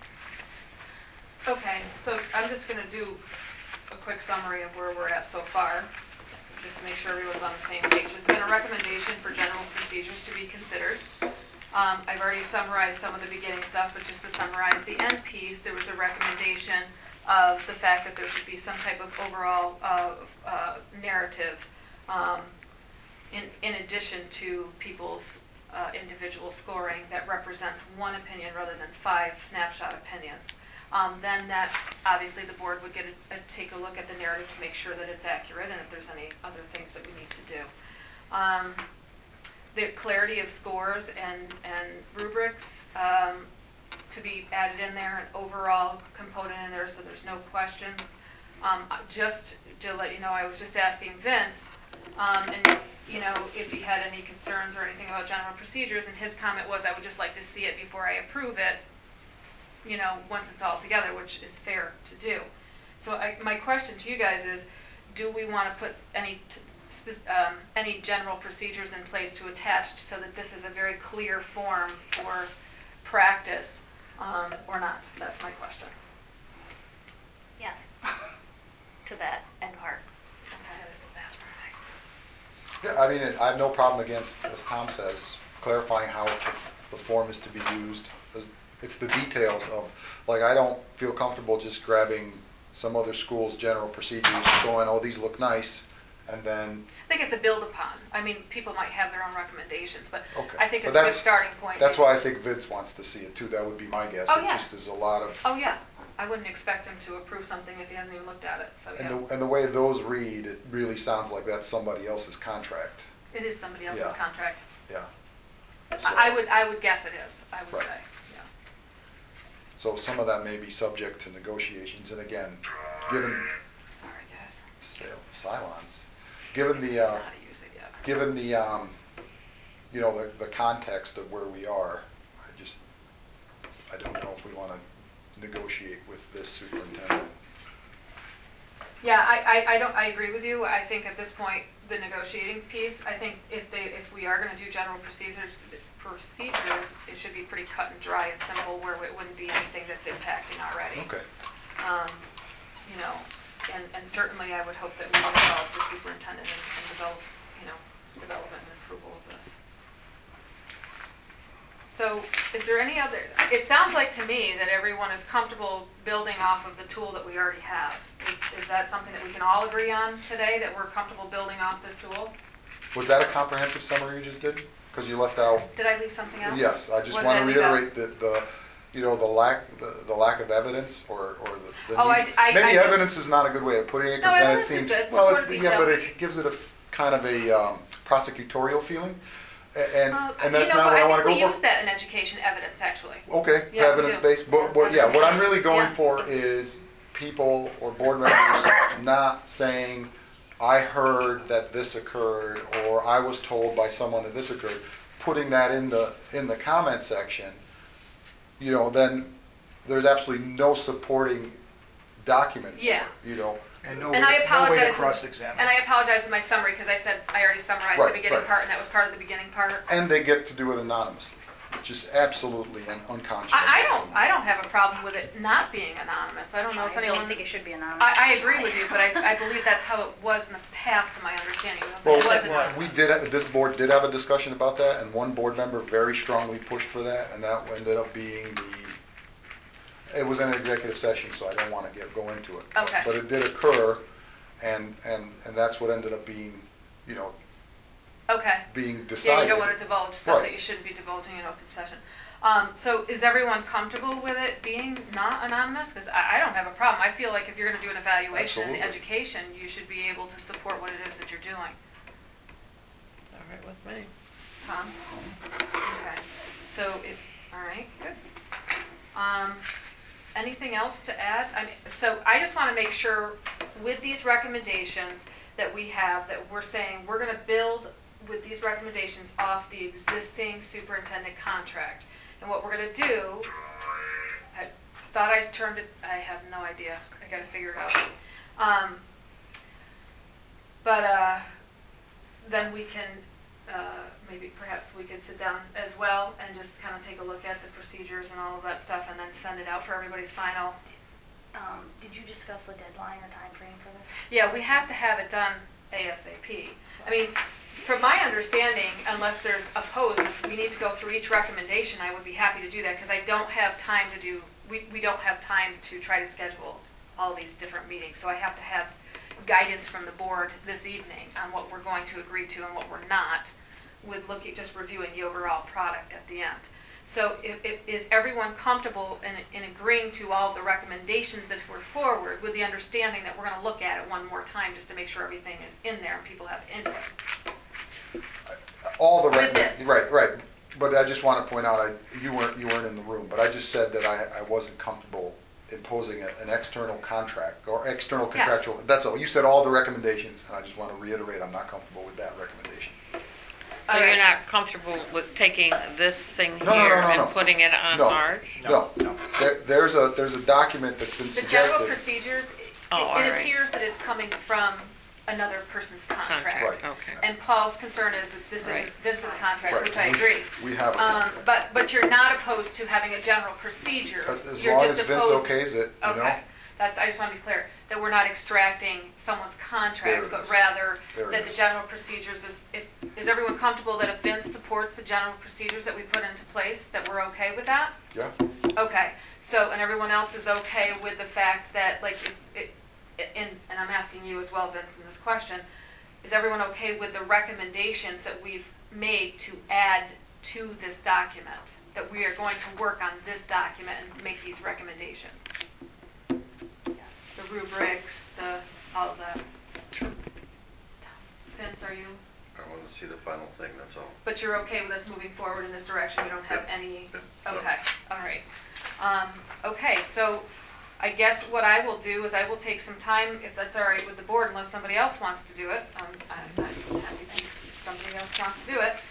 Okay, so I'm just gonna do a quick summary of where we're at so far, just to make sure everyone's on the same page. There's been a recommendation for general procedures to be considered. I've already summarized some of the beginning stuff, but just to summarize the end piece, there was a recommendation of the fact that there should be some type of overall narrative in addition to people's individual scoring that represents one opinion rather than 5 snapshot opinions. Then that, obviously, the board would take a look at the narrative to make sure that it's accurate and if there's any other things that we need to do. The clarity of scores and rubrics to be added in there, an overall component in there so there's no questions. Just to let you know, I was just asking Vince, and you know, if he had any concerns or anything about general procedures, and his comment was, I would just like to see it before I approve it, you know, once it's all together, which is fair to do. So my question to you guys is, do we want to put any general procedures in place to attach so that this is a very clear form for practice, or not? That's my question. Yes. To that end part. Yeah, I mean, I have no problem against, as Tom says, clarifying how the form is to be used. It's the details of, like, I don't feel comfortable just grabbing some other school's general procedures, going, oh, these look nice, and then, I think it's a build upon. I mean, people might have their own recommendations, but okay. I think But it's a good that's- starting point. That's why I think Vince wants to see it too. That would be my guess. Oh, It yeah. just is a lot of, Oh, yeah. I wouldn't expect him to approve something if he hasn't even looked at it, so yeah. and the way those read, it really sounds like that's somebody else's contract. It is somebody else's Yeah. contract. Yeah. I would guess it is, I would Right. say, yeah. So some of that may be subject to negotiations, and again, given Sorry, guys. Cylons, given the, I don't know how to use it yet. given the, you know, the context of where we are, I don't know if we want to negotiate with this superintendent. Yeah, I agree with you. I think at this point, the negotiating piece, I think if we are gonna do general procedures, it should be pretty cut and dry and simple where it wouldn't be anything that's impacting already. Okay. You know, and certainly I would hope that we would involve the superintendent and develop, you know, development and approval of this. So is there any other, it sounds like to me that everyone is comfortable building off of the tool that we already have. Is that something that we can all agree on today, that we're comfortable building off this tool? Was that a comprehensive summary you just did? Because you left out. Did I leave something out? Yes, I just What want to did I leave out? reiterate that you know, the lack of evidence or the Oh, need. I Maybe just- evidence is not a good way of putting it, No, because then it evidence is seems, good. well, Support yeah, detail. but it gives it a kind of a prosecutorial feeling, and that's you know, not what I but want to think we go use that that in education evidence, actually. Okay, Yeah, we evidence-based, do. but yeah, what I'm really going Yeah. for is people or board members not saying, I heard that this occurred, or I was told by someone that this occurred, putting that in the comment section, then there's absolutely no supporting document for it, Yeah. And no And I way to apologize. cross-examine. And I apologize for my summary, because I said I already summarized the Right, beginning right. part, and that was part of the beginning part. And they get to do it anonymously, which is absolutely unconscionable. I don't have a problem with it not being anonymous. I don't know if I anyone. don't think it should be anonymous. I agree with you, but I believe that's how it was in the past, to my understanding. It Well, was anonymous. we did, this board did have a discussion about that, and one board member very strongly pushed for that, and that ended up being it was an executive session, so I don't want to go into it. Okay. But it did occur, and that's what ended up being, Okay. being Yeah, decided. you don't want to divulge stuff Right. that you shouldn't be divulging in open session. So is everyone comfortable with it being not anonymous? Because I don't have a problem. I feel like if you're going to do an evaluation in the Absolutely. education, you should be able to support what it is that you're doing. All right with me. Tom? Okay. So all right, good. Anything else to add? So I just want to make sure with these recommendations that we have, that we're saying we're going to build with these recommendations off the existing superintendent contract. And what we're going to do, I thought I turned it, I have no idea. I got to figure it out. Then we can, maybe perhaps we could sit down as well and just kind of take a look at the procedures and all of that stuff, and then send it out for everybody's final. Did you discuss the deadline or time frame for this? Yeah, we have to have it done ASAP. I mean, from my understanding, unless there's opposed, if we need to go through each recommendation, I would be happy to do that, because I don't have time to do, we don't have time to try to schedule all these different meetings. So I have to have guidance from the board this evening on what we're going to agree to and what we're not, with just reviewing the overall product at the end. So is everyone comfortable in agreeing to all of the recommendations that were forward, with the understanding that we're going to look at it one more time just to make sure everything is in there and people have input? All the With this. Right. But I just want to point out, you weren't in the room, but I just said that I wasn't comfortable imposing an external contract or external Yes. contractual. That's all. You said all the recommendations, and I just want to reiterate, I'm not comfortable with that recommendation. So All you're right. not comfortable with taking this thing No, no, here no, no, no. and putting it on No. ours? No. There's a document that's been The general suggested. procedures, Oh, all it right. appears that it's coming from another person's contract. Right. Okay. And Paul's concern is that this Right. isn't Vince's contract, Right. which I agree. We have a But you're not opposed to having a general procedure. as You're long just as Vince opposed- okays it, you know. Okay, I just want to be clear, that we're not extracting someone's There contract, it but is. rather There it that the is. general procedures is everyone comfortable that if Vince supports the general procedures that we put into place, that we're okay with that? Yeah. Okay, so, and everyone else is okay with the fact that, like, and I'm asking you as well, Vince, in this question, is everyone okay with the recommendations that we've made to add to this document? That we are going to work on this document and make these recommendations? The rubrics, all of that. Vince, are you, I want to see the final thing, that's all. but you're okay with us moving forward in this direction? You don't have Yeah. any? Yeah. Okay, all right. Okay, so I guess what I will do is I will take some time, if that's all right with the board, unless somebody else wants to do it. I'm happy if somebody else wants to do it.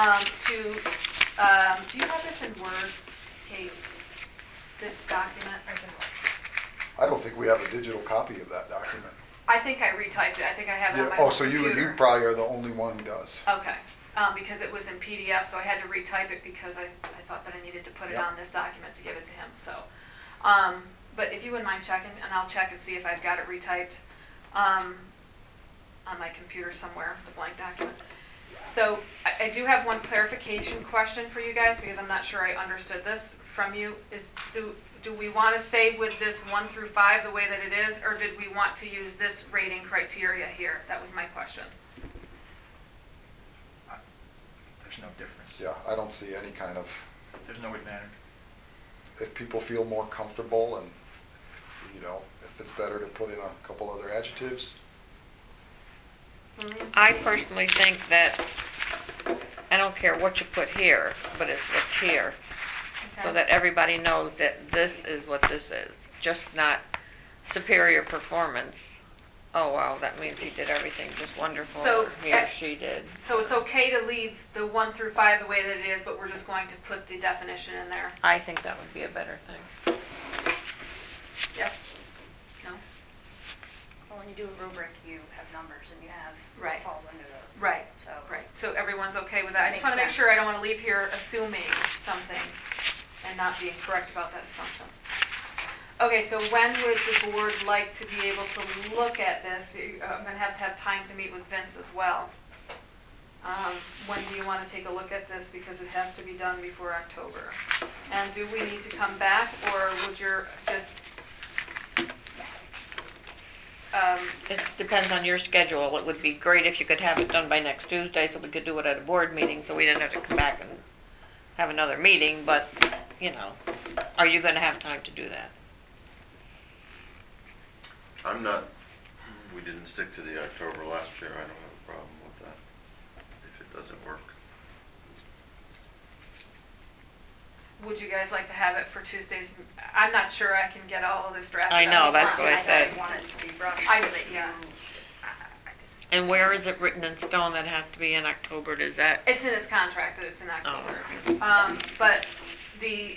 Do you have this in Word, Kate? This document? I don't think we have a digital copy of that document. I think I retyped it. I think I have it on Yeah. my Oh, home so you computer. probably are the only one who does. Okay, because it was in PDF, so I had to retype it because I thought that I needed to put it Yep. on this document to give it to him, so. But if you wouldn't mind checking, and I'll check and see if I've got it retyped on my computer somewhere, the blank document. So I do have one clarification question for you guys, because I'm not sure I understood this from you. Do we want to stay with this 1 through 5 the way that it is, or did we want to use this rating criteria here? That was my question. There's no difference. Yeah, I don't see any kind of, There's no advantage. if people feel more comfortable and, if it's better to put in a couple other adjectives. I personally think that, I don't care what you put here, but it's what's here. So Okay. that everybody knows that this is what this is, just not superior performance. Oh, wow, that means he did everything just wonderful, So, or he or she did. So it's okay to leave the 1 through 5 the way that it is, but we're just going to put the definition in there? I think that would be a better thing. Yes? No? Well, when you do a rubric, you have numbers and you have Right. what falls under those. Right, So. right. So everyone's okay with that? I just Makes want to make sense. sure I don't want to leave here assuming something and not being correct about that assumption. Okay, so when would the board like to be able to look at this? I'm going to have time to meet with Vince as well. When do you want to take a look at this? Because it has to be done before October. And do we need to come back, or would you just... It depends on your schedule. It would be great if you could have it done by next Tuesday so we could do it at a board meeting so we didn't have to come back and have another meeting, but, you know, are you gonna have time to do that? I'm not, we didn't stick to the October last year, I don't have a problem with that, if it doesn't work. Would you guys like to have it for Tuesdays? I'm not sure I can get all of this drafted. I know, out that's before what I said. I want it to be rushed I- so that you, yeah. I just, And where is it written in stone that has to be in October? Does that, It's in his contract that it's in October. Oh, But the,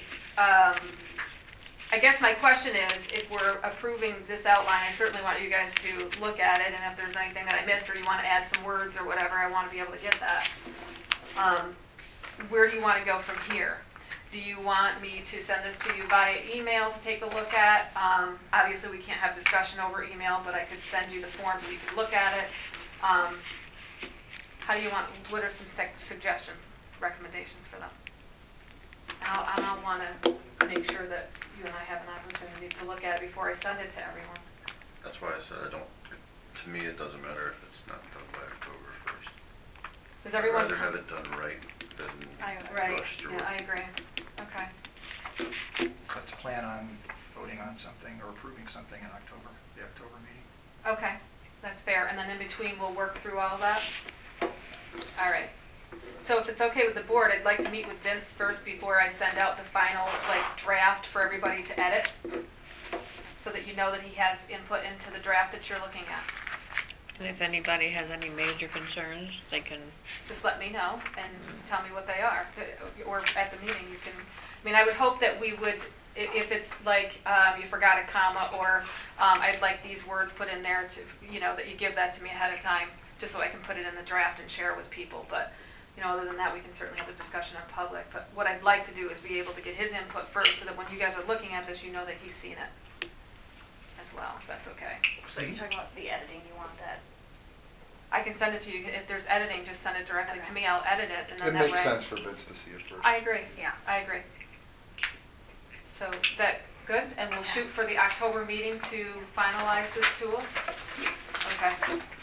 I guess my question is, if we're approving this outline, I certainly want you guys to look at it, and if there's anything that I missed, or you want to add some words or whatever, I want to be able to get that. Where do you want to go from here? Do you want me to send this to you via email to take a look at? Obviously, we can't have discussion over email, but I could send you the form so you could look at it. How do you want, what are some suggestions, recommendations for them? And I'll want to make sure that you and I have an opportunity to look at it before I send it to everyone. That's why I said to me, it doesn't matter if it's not done by October 1st. Does everyone? I'd rather have it done right than Right, rush through yeah, it. I agree. Okay. Let's plan on voting on something or approving something in October, the October meeting. Okay, that's fair. And then in between, we'll work through all that? All right. So if it's okay with the board, I'd like to meet with Vince first before I send out the final, draft for everybody to edit, so that you know that he has input into the draft that you're looking at. and if anybody has any major concerns, they can, Just let me know and tell me what they are. Or at the meeting, you can, I mean, I would hope that we would, if it's like you forgot a comma, or I'd like these words put in there to, that you give that to me ahead of time, just so I can put it in the draft and share it with people. But, other than that, we can certainly have a discussion in public. But what I'd like to do is be able to get his input first, so that when you guys are looking at this, you know that he's seen it as well, if that's okay. so you're talking about the editing, you want that? I can send it to you. If there's editing, just send it directly to Okay. me. I'll edit it, and then It that way. makes sense for Vince to see it first. I agree. Yeah. I agree. So that good? And we'll shoot for the October meeting to finalize this tool? Okay.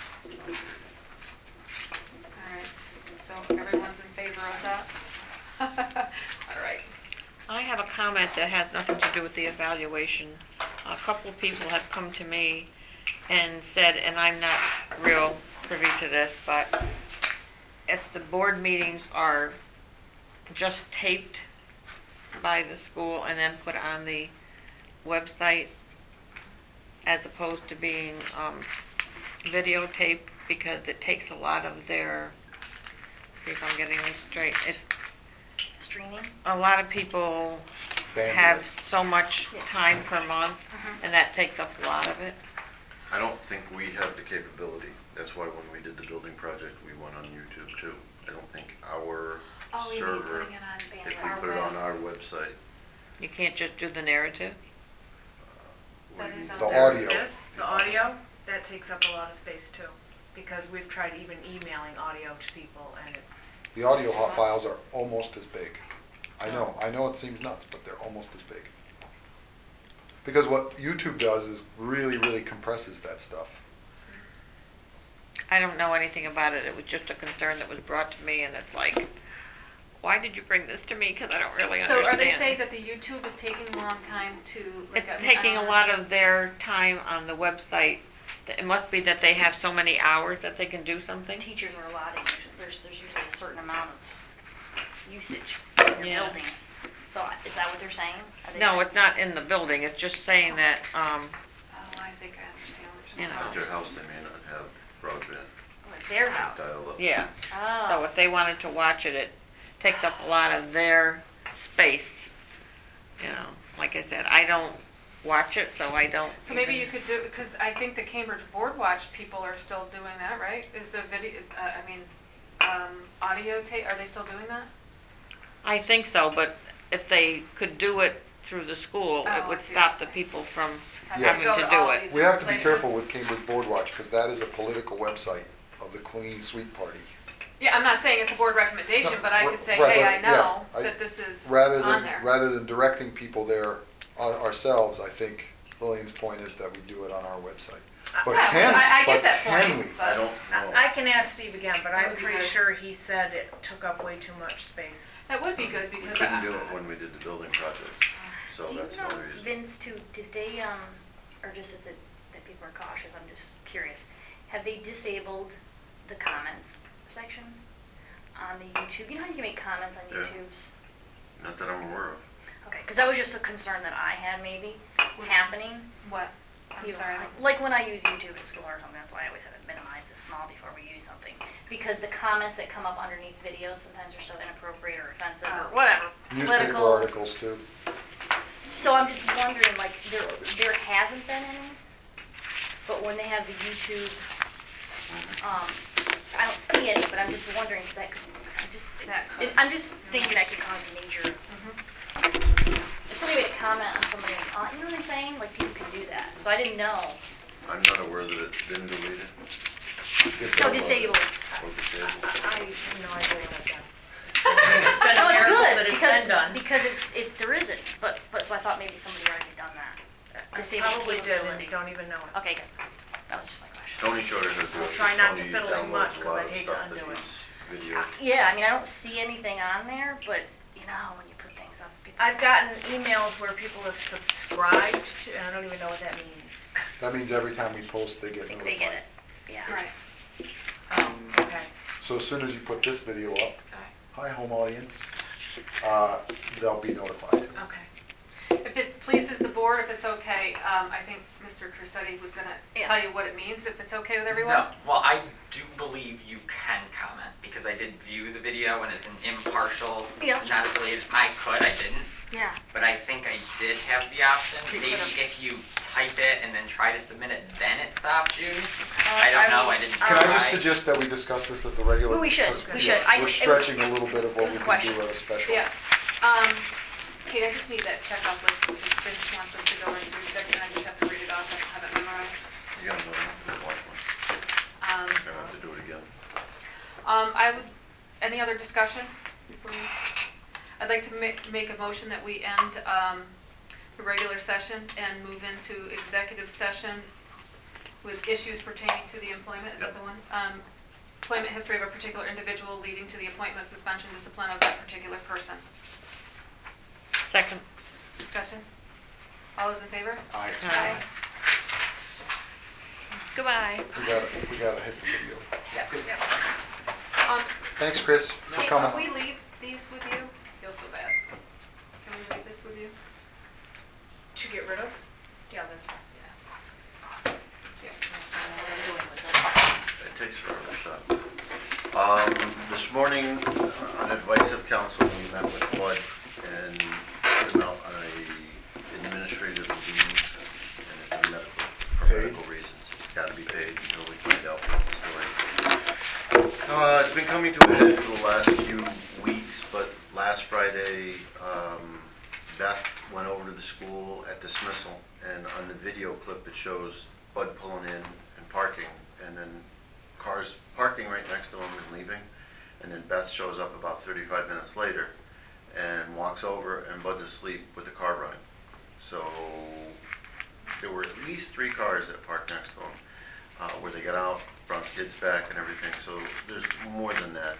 All right, so everyone's in favor of that? All right. I have a comment that has nothing to do with the evaluation. A couple of people have come to me and said, and I'm not real privy to this, but if the board meetings are just taped by the school and then put on the website, as opposed to being videotaped, because it takes a lot of their, see if I'm getting this straight, Streaming? a lot of people have Bandwidth. so much time per month, and that takes up a lot of it. I don't think we have the capability. That's why when we did the building project, we went on YouTube too. I don't think our Oh, you mean server, putting it on if we our put it web. on our website, You can't just do the narrative. what do That you is mean? The on audio. This, the audio, that takes up a lot of space too, because we've tried even emailing audio to people and it's. The audio too much. files are almost as big. I know it seems nuts, but they're almost as big. Because what YouTube does is really, really compresses that stuff. I don't know anything about it. It was just a concern that was brought to me, and it's like, why did you bring this to me? Because I don't really So understand. are they saying that the YouTube is taking a long time to, It's taking a lot of their time on the website. It must be that they have so many hours that they can do something. Teachers are allotting, there's usually a certain amount of usage in their Yeah. building. So is that what they're saying? Are they No, saying- it's not in the building. It's just saying that, Oh, I think I understand what you're you know. At their house, they may not have broadband. Like their house. Dial up. Yeah, so Oh, if they wanted to watch it, it takes up a lot of their space. You know, like I said, I don't watch it, so I don't. So maybe you even- could do, because I think the Cambridge Board Watch people are still doing that, right? Is the video, audio tape, are they still doing that? I think so, but if they could do it through the school, Oh, it I would see what stop you're the saying. people from Have Yes. having go to do all it. these We have to be places? careful with Cambridge Board Watch, because that is a political website of the Queen Sweet Party. Yeah, I'm not saying it's a board recommendation, No, but I could say, right, hey, but, I know yeah, that this is Rather on than, there. rather than directing people there ourselves, I think Lillian's point is that we do it on our website. But Yeah, can, I get but that can point, we? but- I don't know. I can ask Steve again, but That I'm would be pretty good. sure he said it took up way too much space. That would be good, We because couldn't do it when we did the building project, so do you that's the know, only reason. Vince, too, did they, or just is it that people are cautious, I'm just curious, have they disabled the comments sections on the YouTube? You know how you can make comments on Yeah. YouTubes? Not that I'm aware of. Okay, because that was just a concern that I had maybe happening. what? I'm You know, sorry. like when I use YouTube at school or something, that's why I always have it minimized this small before we use something. Because the comments that come up underneath videos sometimes are so inappropriate or offensive or Oh. whatever. Newspaper Political. articles too. So I'm just wondering, like, there hasn't been any, but when they have the YouTube, I don't see any, but I'm just wondering, because that could, I'm just thinking that could cause major, if somebody made a comment on somebody, you know what I'm saying? Like, people can do that. So I didn't know. I'm not aware that it's been deleted So disabled. or disabled. I have no idea what I've done. It's been No, a it's miracle good, that it's because, been done. because there isn't, but so I thought maybe somebody already done that. I Disabled probably did, and capability. you don't even know it. Okay, good. That was just my question. Tony showed her how to do We'll it. try not to Tony fiddle too much, downloads a 'cause lot I'd of hate to stuff that undo it. he's videoed. Yeah, I mean, I don't see anything on there, but, you know, when you put things up. people- I've gotten emails where people have subscribed to, and I don't even know what that means. That means every time we post, they get They notified. get it, yeah. Right. Okay. So as soon as you put this video up, hi home audience, they'll be notified. Okay. If it pleases the board, if it's okay, I think Mr. Crucetti was gonna Yeah. tell you what it means, if it's okay with everyone? No, well, I do believe you can comment, because I did view the video and as an impartial, Yeah. not affiliated, I could, I didn't, Yeah. but I think I did have the option. You Maybe could've. if you type it and then try to submit it, then it stops you. I don't know, I didn't Can I just try. suggest that we discuss this at the regular? Well, we should, because, we yeah, should. I We're just- it was- stretching a little bit of it what was we a can do question. at a special. Yeah. Kate, I just need that checkoff list, because Vince wants us to go into executive, I just have to read it off, I don't have it memorized. You gotta know that one. Um, You're gonna have to do it again. I would, any other discussion? before we- I'd like to make a motion that we end the regular session and move into executive session with issues pertaining to the employment, is that the one? Employment history of a particular individual leading to the appointment, suspension, discipline of that particular person. Second. Discussion? All those in favor? Aye. Aye. Goodbye. We gotta hit the video. Yeah. Thanks, Chris, for Kate, coming. if we leave these with you, feel so bad. Can we leave this with you? To get rid of? Yeah, that's fine. Yeah. It takes forever, shot. This morning, on advice of council, we met with Bud and put him out on a administrative leave, and it's a medical, for Paid? medical reasons. It's gotta be paid until we find out what's the story. It's been coming to a head for the last few weeks, but last Friday, Beth went over to the school at dismissal, and on the video clip, it shows Bud pulling in and parking, and then cars parking right next to him and leaving, and then Beth shows up about 35 minutes later and walks over, and Bud's asleep with the car running. So there were at least 3 cars that parked next to him, where they got out, brought the kids back and everything, so there's more than that.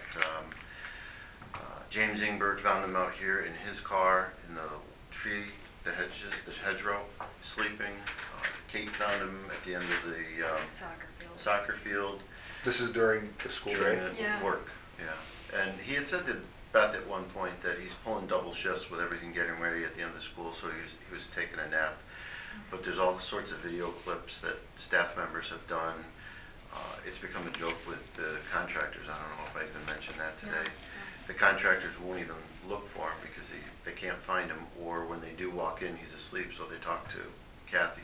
James Ingberg found him out here in his car in the tree, the hedgerow, sleeping. Kate found him at the end of the Soccer field. soccer field This is during the school during day? the Yeah. work. Yeah, and he had said to Beth at one point that he's pulling double shifts with everything getting ready at the end of the school, so he was taking a nap. But there's all sorts of video clips that staff members have done. It's become a joke with the contractors. I don't know if I even mentioned that today. The contractors won't even look for him because they can't find him, or when they do walk in, he's asleep, so they talk to Kathy.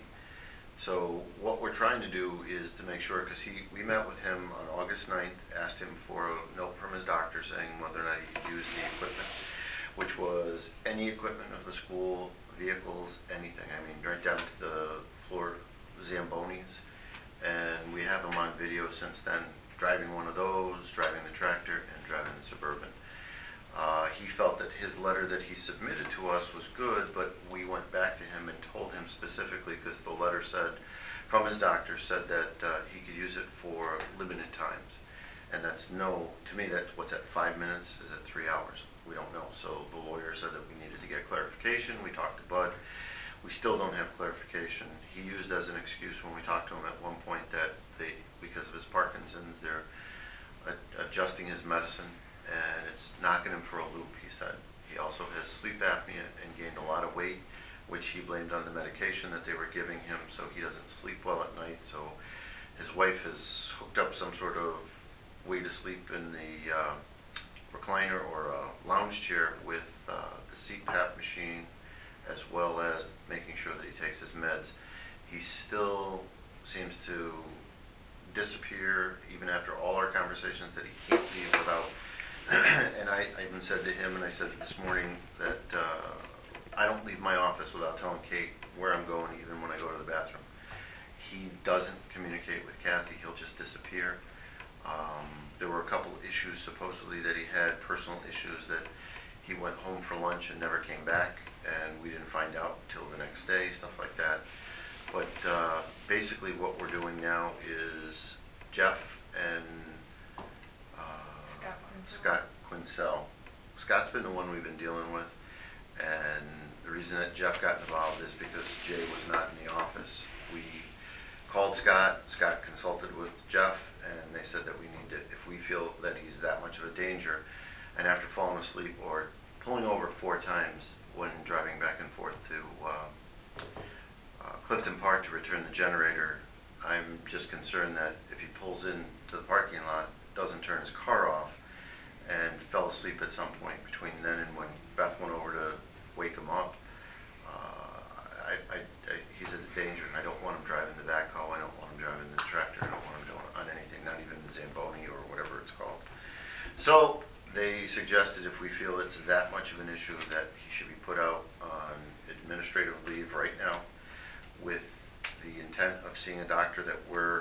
So what we're trying to do is to make sure, because we met with him on August 9th, asked him for a note from his doctor saying whether or not he could use the equipment, which was any equipment of the school, vehicles, anything. I mean, right down to the floor Zambonis. And we have him on video since then, driving one of those, driving the tractor, and driving the Suburban. He felt that his letter that he submitted to us was good, but we went back to him and told him specifically, because the letter said, from his doctor, said that he could use it for limited times. And that's to me, that's what's at 5 minutes, is it 3 hours? We don't know. So the lawyer said that we needed to get clarification. We talked to Bud. We still don't have clarification. He used as an excuse when we talked to him at one point that because of his Parkinson's, they're adjusting his medicine, and it's knocking him for a loop, he said. He also has sleep apnea and gained a lot of weight, which he blamed on the medication that they were giving him, so he doesn't sleep well at night. So his wife has hooked up some sort of way to sleep in the recliner or a lounge chair with the CPAP machine, as well as making sure that he takes his meds. He still seems to disappear, even after all our conversations, that he can't leave without. And I even said to him, and I said this morning, that I don't leave my office without telling Kate where I'm going, even when I go to the bathroom. He doesn't communicate with Kathy. He'll just disappear. There were a couple of issues supposedly that he had, personal issues, that he went home for lunch and never came back, and we didn't find out until the next day, stuff like that. But basically what we're doing now is Jeff and Scott Quincell. Scott's been the one we've been dealing with, and the reason that Jeff got involved is because Jay was not in the office. We called Scott. Scott consulted with Jeff, and they said that we need to, if we feel that he's that much of a danger, and after falling asleep or pulling over 4 times when driving back and forth to Clifton Park to return the generator, I'm just concerned that if he pulls into the parking lot, doesn't turn his car off, and fell asleep at some point between then and when Beth went over to wake him up, he's in danger, and I don't want him driving the backhoe. I don't want him driving the tractor. I don't want him doing on anything, not even the Zamboni or whatever it's called. So they suggested, if we feel it's that much of an issue, that he should be put out on administrative leave right now, with the intent of seeing a doctor that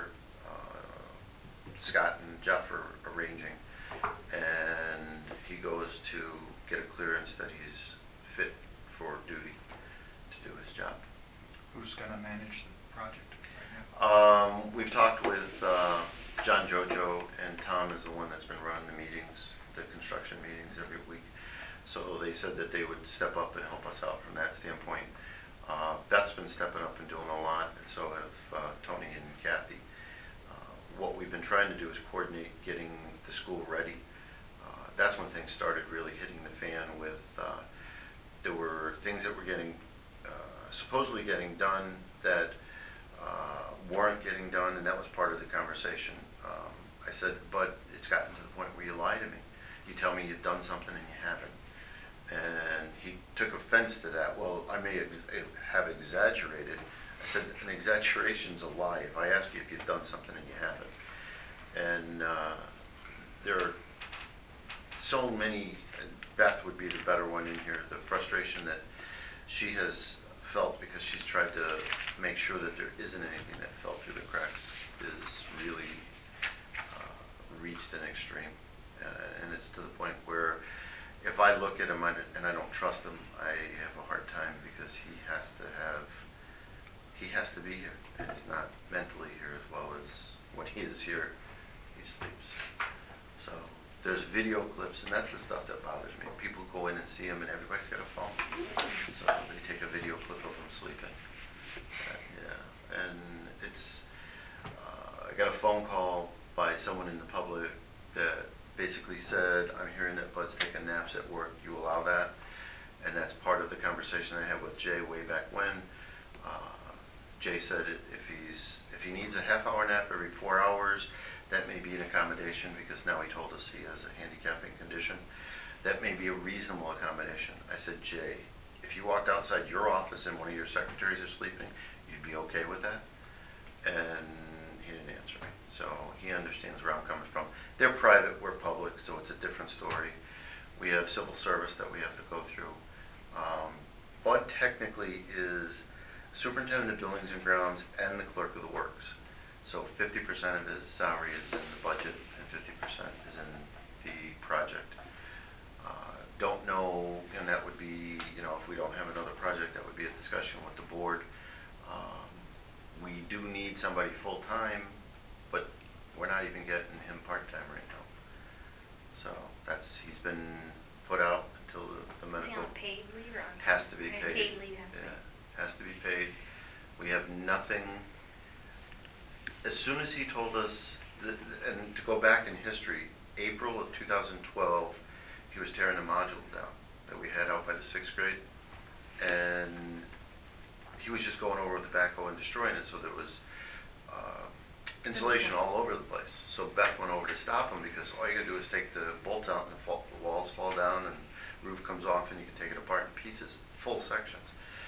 Scott and Jeff are arranging, and he goes to get a clearance that he's fit for duty to do his job. Who's going to manage the project right now? We've talked with John Jojo, and Tom is the one that's been running the meetings, the construction meetings every week. So they said that they would step up and help us out from that standpoint. Beth's been stepping up and doing a lot, and so have Tony and Kathy. What we've been trying to do is coordinate getting the school ready. That's when things started really hitting the fan with, there were things that were getting, supposedly getting done that weren't getting done, and that was part of the conversation. I said, but it's gotten to the point where you lie to me. You tell me you've done something and you haven't. And he took offense to that. Well, I may have exaggerated. I said, an exaggeration's a lie. If I ask you if you've done something and you haven't. And there are so many, Beth would be the better one in here, the frustration that she has felt because she's tried to make sure that there isn't anything that fell through the cracks is really reached an extreme. And it's to the point where if I look at him and I don't trust him, I have a hard time, because he has to be here, and he's not mentally here as well as when he is here, he sleeps. So there's video clips, and that's the stuff that bothers me. People go in and see him, and everybody's got a phone, so they take a video clip of him sleeping. Yeah, and it's. I got a phone call by someone in the public that basically said, I'm hearing that Bud's taking naps at work. You allow that? And that's part of the conversation I had with Jay way back when. Jay said if he needs a half-hour nap every 4 hours, that may be an accommodation, because now he told us he has a handicapping condition. That may be a reasonable accommodation. I said, Jay, if you walked outside your office and one of your secretaries are sleeping, you'd be okay with that? And he didn't answer me. So he understands where I'm coming from. They're private, we're public, so it's a different story. We have civil service that we have to go through. Bud technically is superintendent of buildings and grounds and the clerk of the works. So 50% of his salary is in the budget and 50% is in the project. Don't know, and that would be, if we don't have another project, that would be a discussion with the board. We do need somebody full-time, but we're not even getting him part-time right now. So he's been put out until the Is he medical. on paid leave or on? Has to be paid. Paid leave has to be. Yeah, has to be paid. We have nothing. As soon as he told us, and to go back in history, April of 2012, he was tearing a module down that we had out by the 6th grade, and he was just going over with the backhoe and destroying it, so there was insulation all over the place. So Beth went over to stop him, because all you gotta do is take the bolts out and the walls fall down and roof comes off and you can take it apart in pieces, full sections.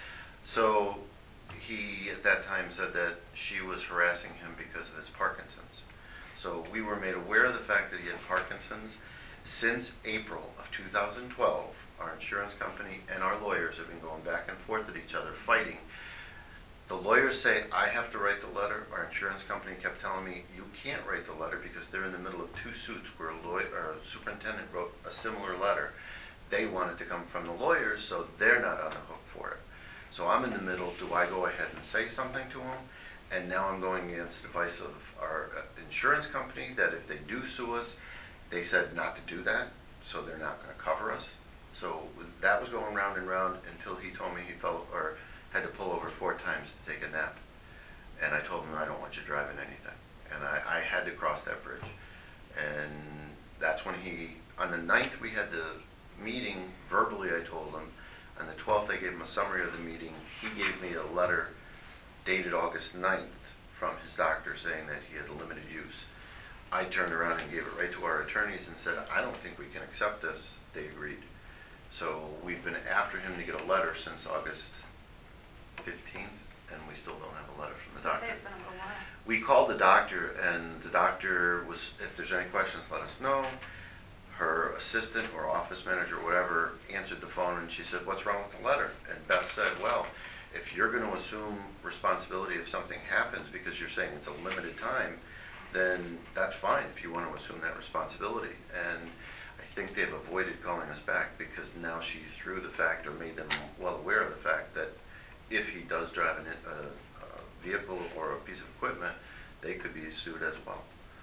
So he at that time said that she was harassing him because of his Parkinson's. So we were made aware of the fact that he had Parkinson's. Since April of 2012, our insurance company and our lawyers have been going back and forth at each other, fighting. The lawyers say, I have to write the letter. Our insurance company kept telling me, you can't write the letter because they're in the middle of 2 suits where a superintendent wrote a similar letter. They want it to come from the lawyers, so they're not on the hook for it. So I'm in the middle. Do I go ahead and say something to him? And now I'm going against the advice of our insurance company that if they do sue us, they said not to do that, so they're not going to cover us. So that was going round and round until he told me he felt or had to pull over 4 times to take a nap. And I told him, I don't want you driving anything. And I had to cross that bridge. And that's when on the 9th we had the meeting, verbally I told him. On the 12th I gave him a summary of the meeting. He gave me a letter dated August 9th from his doctor saying that he had limited use. I turned around and gave it right to our attorneys and said, I don't think we can accept this. They agreed. So we've been after him to get a letter since August 15th, and we still don't have a letter from the doctor. Say it's been a while. We called the doctor, and the doctor was, if there's any questions, let us know. Her assistant or office manager or whatever answered the phone, and she said, what's wrong with the letter? And Beth said, well, if you're going to assume responsibility if something happens because you're saying it's a limited time, then that's fine if you want to assume that responsibility. And I think they've avoided calling us back because now she threw the fact or made them well aware of the fact that if he does drive a vehicle or a piece of equipment, they could be sued as well.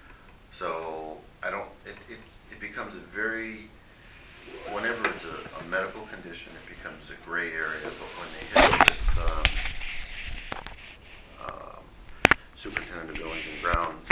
So it becomes a very, whenever it's a medical condition, it becomes a gray area, but when they hit it with superintendent of